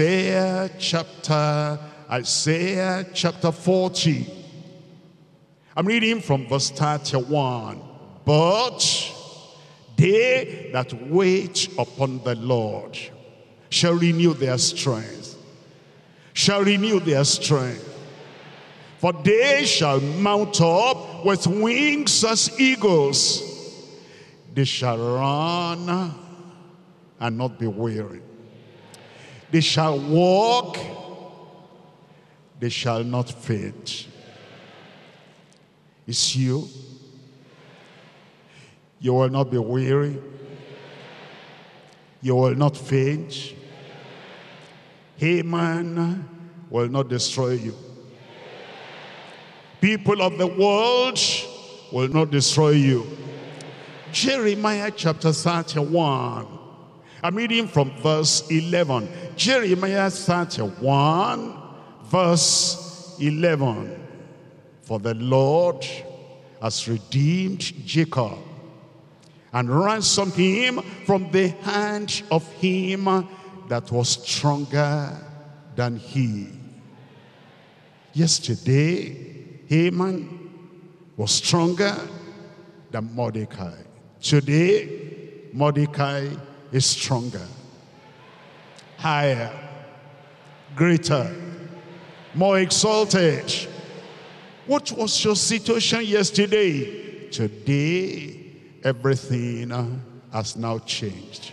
Isaiah chapter, Isaiah chapter forty I'm reading from verse thirty-one. But they that wait upon the Lord shall renew their strength, shall renew their strength. For they shall mount up with wings as eagles. They shall run and not be weary. They shall walk, they shall not faint. It's you. You will not be weary. You will not faint. Haman will not destroy you. People of the world will not destroy you. Jeremiah chapter thirty-one. I'm reading from verse eleven. Jeremiah thirty-one, verse eleven. For the Lord has redeemed Jacob and ransomed him from the hand of him that was stronger than he. Yesterday, Haman was stronger than Mordecai. Today, Mordecai is stronger, higher, greater, more exalted. What was your situation yesterday? Today, everything has now changed.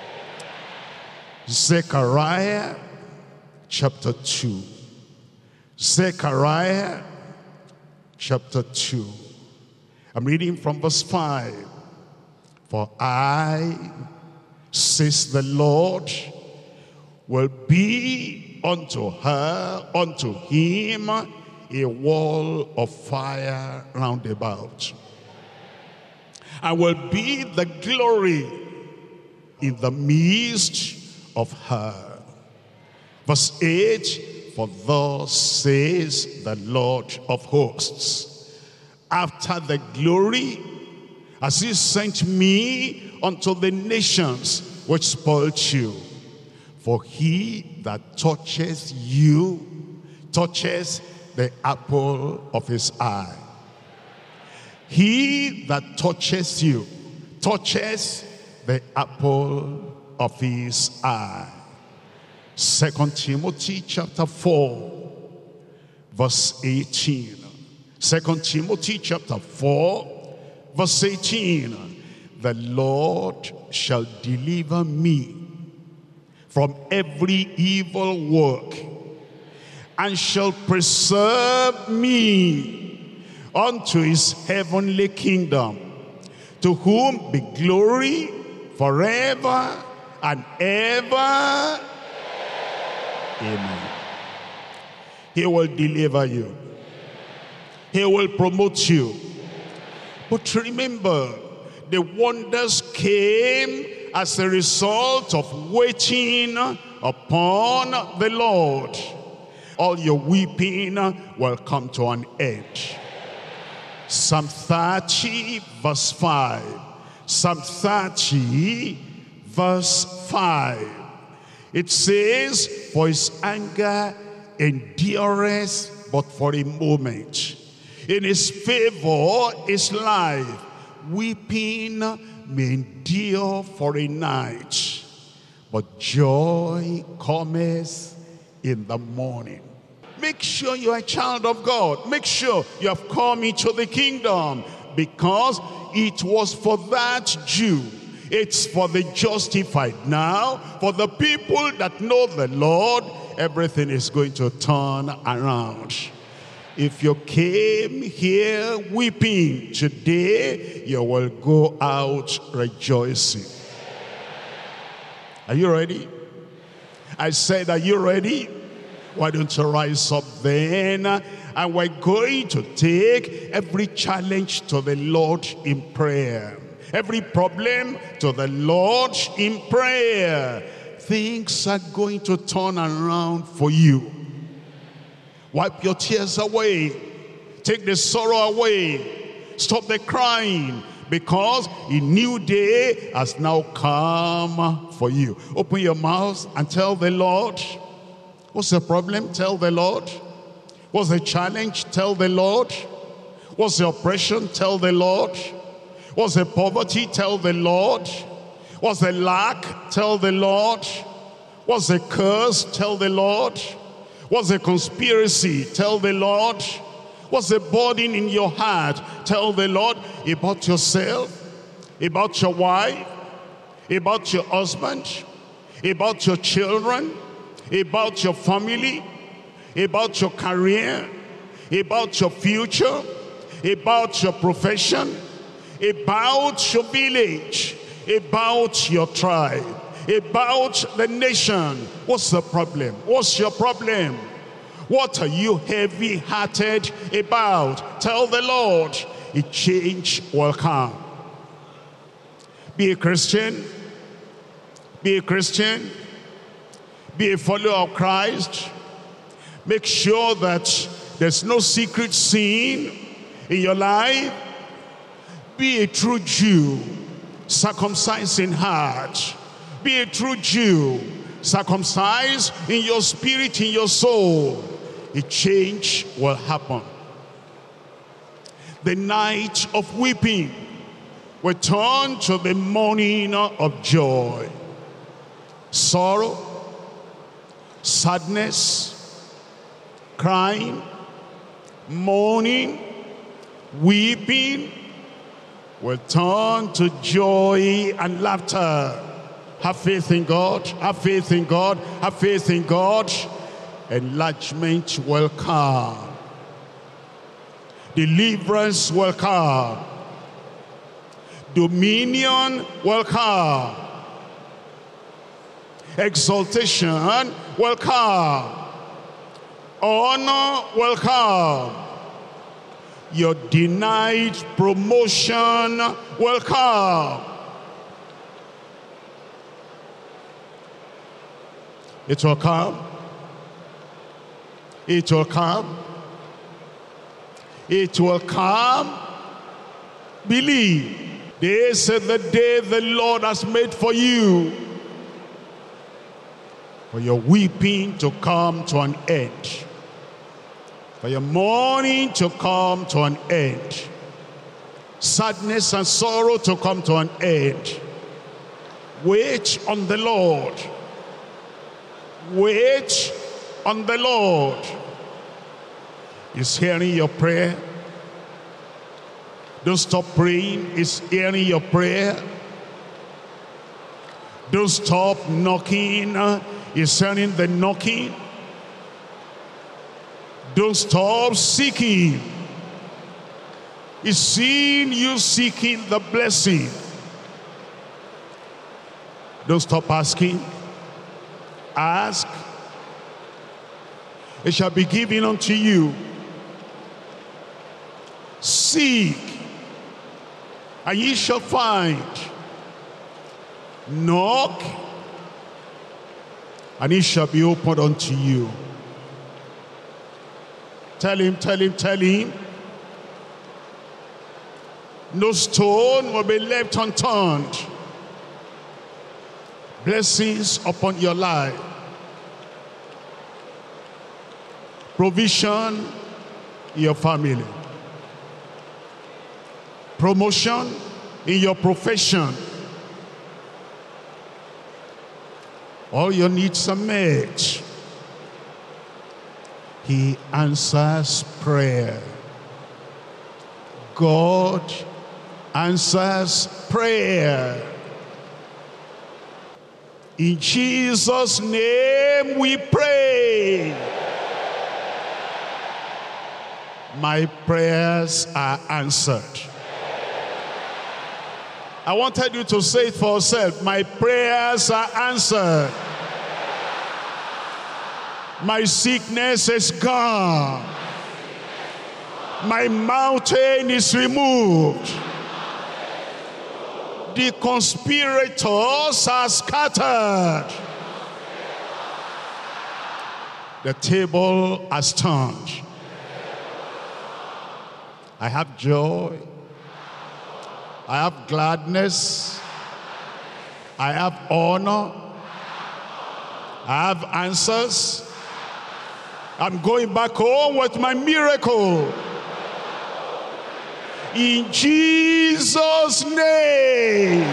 Zechariah chapter two. Zechariah chapter two. I'm reading from verse five. For I, says the Lord, will be unto her, unto him, a wall of fire round about. I will be the glory in the midst of her. Verse eight, for thus says the Lord of hosts, after the glory, as he sent me unto the nations which spoiled you. For he that touches you, touches the apple of his eye. He that touches you, touches the apple of his eye. Second Timothy chapter four, verse eighteen. Second Timothy chapter four, verse eighteen. The Lord shall deliver me from every evil work, and shall preserve me unto his heavenly kingdom, to whom be glory forever and ever. Amen. He will deliver you. He will promote you. But remember, the wonders came as a result of waiting upon the Lord. All your weeping will come to an end. Psalm thirty, verse five. Psalm thirty, verse five. It says, for his anger endureth but for a moment. In his favor is life. Weeping may endure for a night, but joy cometh in the morning. Make sure you are a child of God. Make sure you have come into the kingdom, because it was for that Jew. It's for the justified. Now, for the people that know the Lord, everything is going to turn around. If you came here weeping, today you will go out rejoicing. Are you ready? I said, are you ready? Why don't you rise up then? And we're going to take every challenge to the Lord in prayer. Every problem to the Lord in prayer. Things are going to turn around for you. Wipe your tears away. Take the sorrow away. Stop the crying, because a new day has now come for you. Open your mouth and tell the Lord. What's the problem? Tell the Lord. What's the challenge? Tell the Lord. What's the oppression? Tell the Lord. What's the poverty? Tell the Lord. What's the lack? Tell the Lord. What's the curse? Tell the Lord. What's the conspiracy? Tell the Lord. What's the burden in your heart? Tell the Lord. About yourself, about your wife, about your husband, about your children, about your family, about your career, about your future, about your profession, about your village, about your tribe, about the nation. What's the problem? What's your problem? What are you heavy-hearted about? Tell the Lord. A change will come. Be a Christian. Be a Christian. Be a follower of Christ. Make sure that there's no secret sin in your life. Be a true Jew, circumcised in heart. Be a true Jew, circumcised in your spirit, in your soul. A change will happen. The night of weeping will turn to the morning of joy. Sorrow, sadness, crying, mourning, weeping will turn to joy and laughter. Have faith in God, have faith in God, have faith in God. Enlargement will come. Deliverance will come. Dominion will come. Exaltation will come. Honor will come. Your denied promotion will come. It will come. It will come. It will come. Believe. This is the day the Lord has made for you. For your weeping to come to an end. For your mourning to come to an end. Sadness and sorrow to come to an end. Wait on the Lord. Wait on the Lord. He's hearing your prayer. Don't stop praying. He's hearing your prayer. Don't stop knocking. He's hearing the knocking. Don't stop seeking. He's seeing you seeking the blessing. Don't stop asking. Ask. It shall be given unto you. Seek, and ye shall find. Knock, and it shall be opened unto you. Tell him, tell him, tell him. No stone will be left unturned. Blessings upon your life. Provision in your family. Promotion in your profession. All your needs are met. He answers prayer. God answers prayer. In Jesus' name we pray. My prayers are answered. I wanted you to say it for yourself. My prayers are answered. My sickness is gone. My mountain is removed. The conspirators are scattered. The table has turned. I have joy. I have gladness. I have honor. I have answers. I'm going back home with my miracle. in Jesus' name.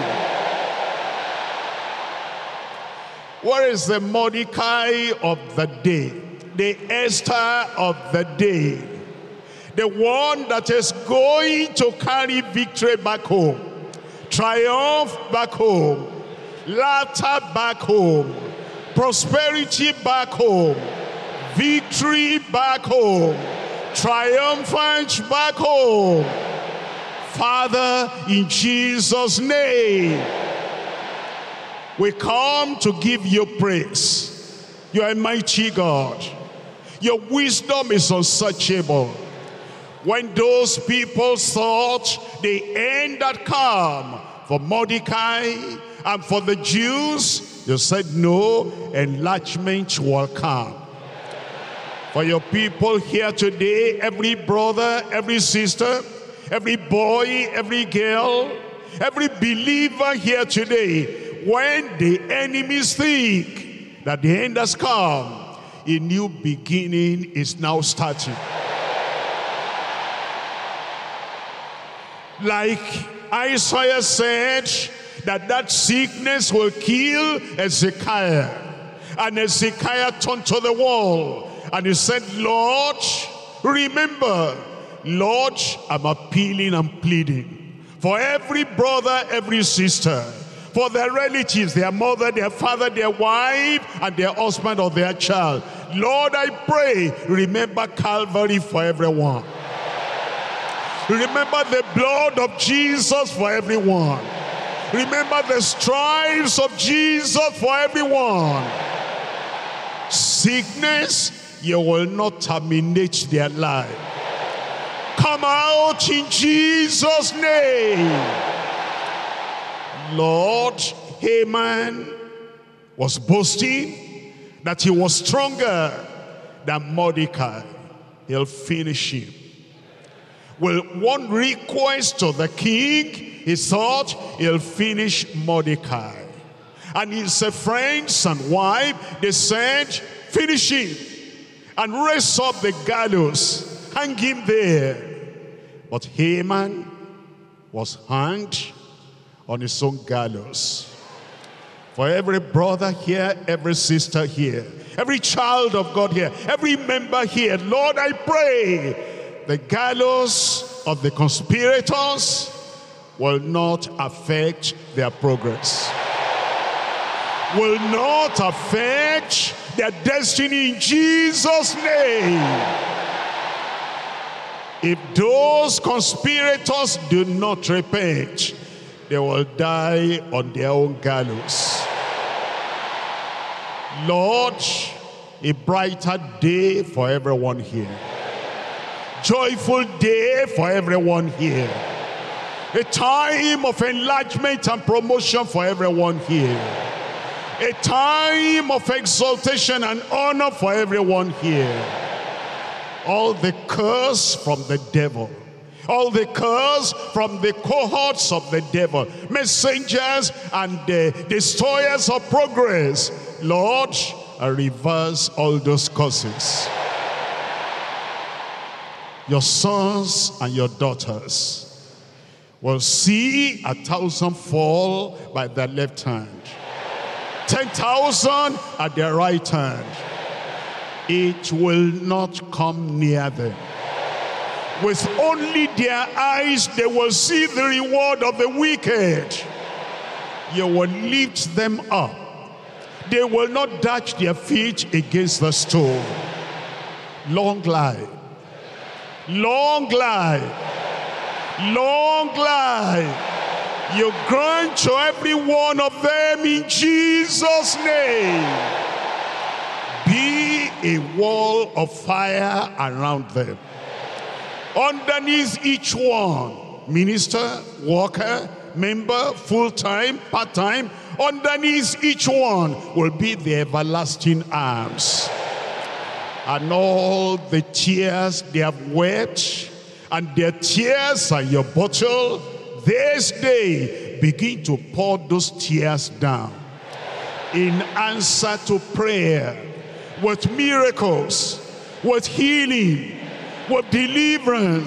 Where is the Mordecai of the day? The Esther of the day? The one that is going to carry victory back home, triumph back home, laughter back home, prosperity back home, victory back home, triumphant back home. Father, in Jesus' name, we come to give you praise. You are a mighty God. Your wisdom is unsearchable. When those people thought the end had come for Mordecai and for the Jews, you said no, enlargement will come. For your people here today, every brother, every sister, every boy, every girl, every believer here today, when the enemies think that the end has come, a new beginning is now starting. Like Isaiah said, that that sickness will kill Ezekiel. And Ezekiel turned to the wall and he said, Lord, remember, Lord, I'm appealing and pleading for every brother, every sister, for their relatives, their mother, their father, their wife, and their husband or their child. Lord, I pray, remember Calvary for everyone. Remember the blood of Jesus for everyone. Remember the stripes of Jesus for everyone. Sickness, you will not terminate their life. Come out in Jesus' name. Lord, Haman was boasting that he was stronger than Mordecai. He'll finish him. With one request to the king, he thought he'll finish Mordecai. And his friends and wife, they said, finish him and raise up the gallows, hang him there. But Haman was hanged on his own gallows. For every brother here, every sister here, every child of God here, every member here, Lord, I pray, the gallows of the conspirators will not affect their progress, will not affect their destiny in Jesus' name. If those conspirators do not repent, they will die on their own gallows. Lord, a brighter day for everyone here. Joyful day for everyone here. A time of enlargement and promotion for everyone here. A time of exaltation and honor for everyone here. All the curse from the devil, all the curse from the cohorts of the devil, messengers and the destroyers of progress, Lord, I reverse all those curses. Your sons and your daughters will see a thousand fall by their left hand, ten thousand at their right hand. It will not come near them. With only their eyes they will see the reward of the wicked. You will lift them up. They will not dash their feet against the stone. Long life. Long life, long life, you grant to every one of them in Jesus' name. Be a wall of fire around them. Underneath each one, minister, worker, member, full-time, part-time, underneath each one will be the everlasting arms. And all the tears they have wept, and their tears are your bottle, this day begin to pour those tears down in answer to prayer, with miracles, with healing, with deliverance,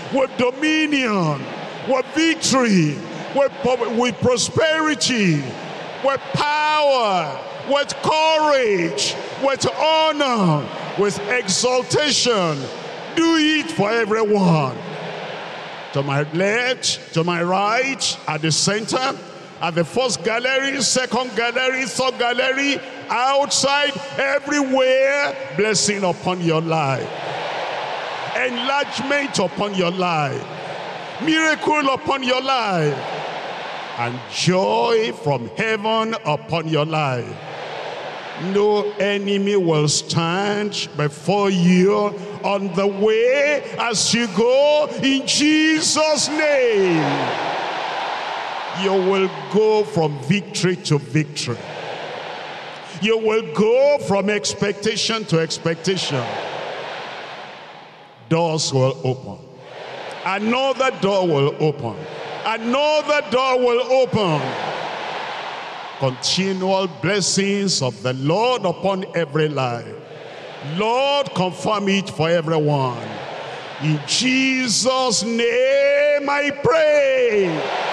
with dominion, with victory, with, with prosperity, with power, with courage, with honor, with exaltation. Do it for everyone. To my left, to my right, at the center, at the first gallery, second gallery, third gallery, outside, everywhere, blessing upon your life. Enlargement upon your life. Miracle upon your life. And joy from heaven upon your life. No enemy will stand before you on the way as you go in Jesus' name. You will go from victory to victory. You will go from expectation to expectation. Doors will open. Another door will open. Another door will open. Continual blessings of the Lord upon every life. Lord, confirm it for everyone. In Jesus' name I pray.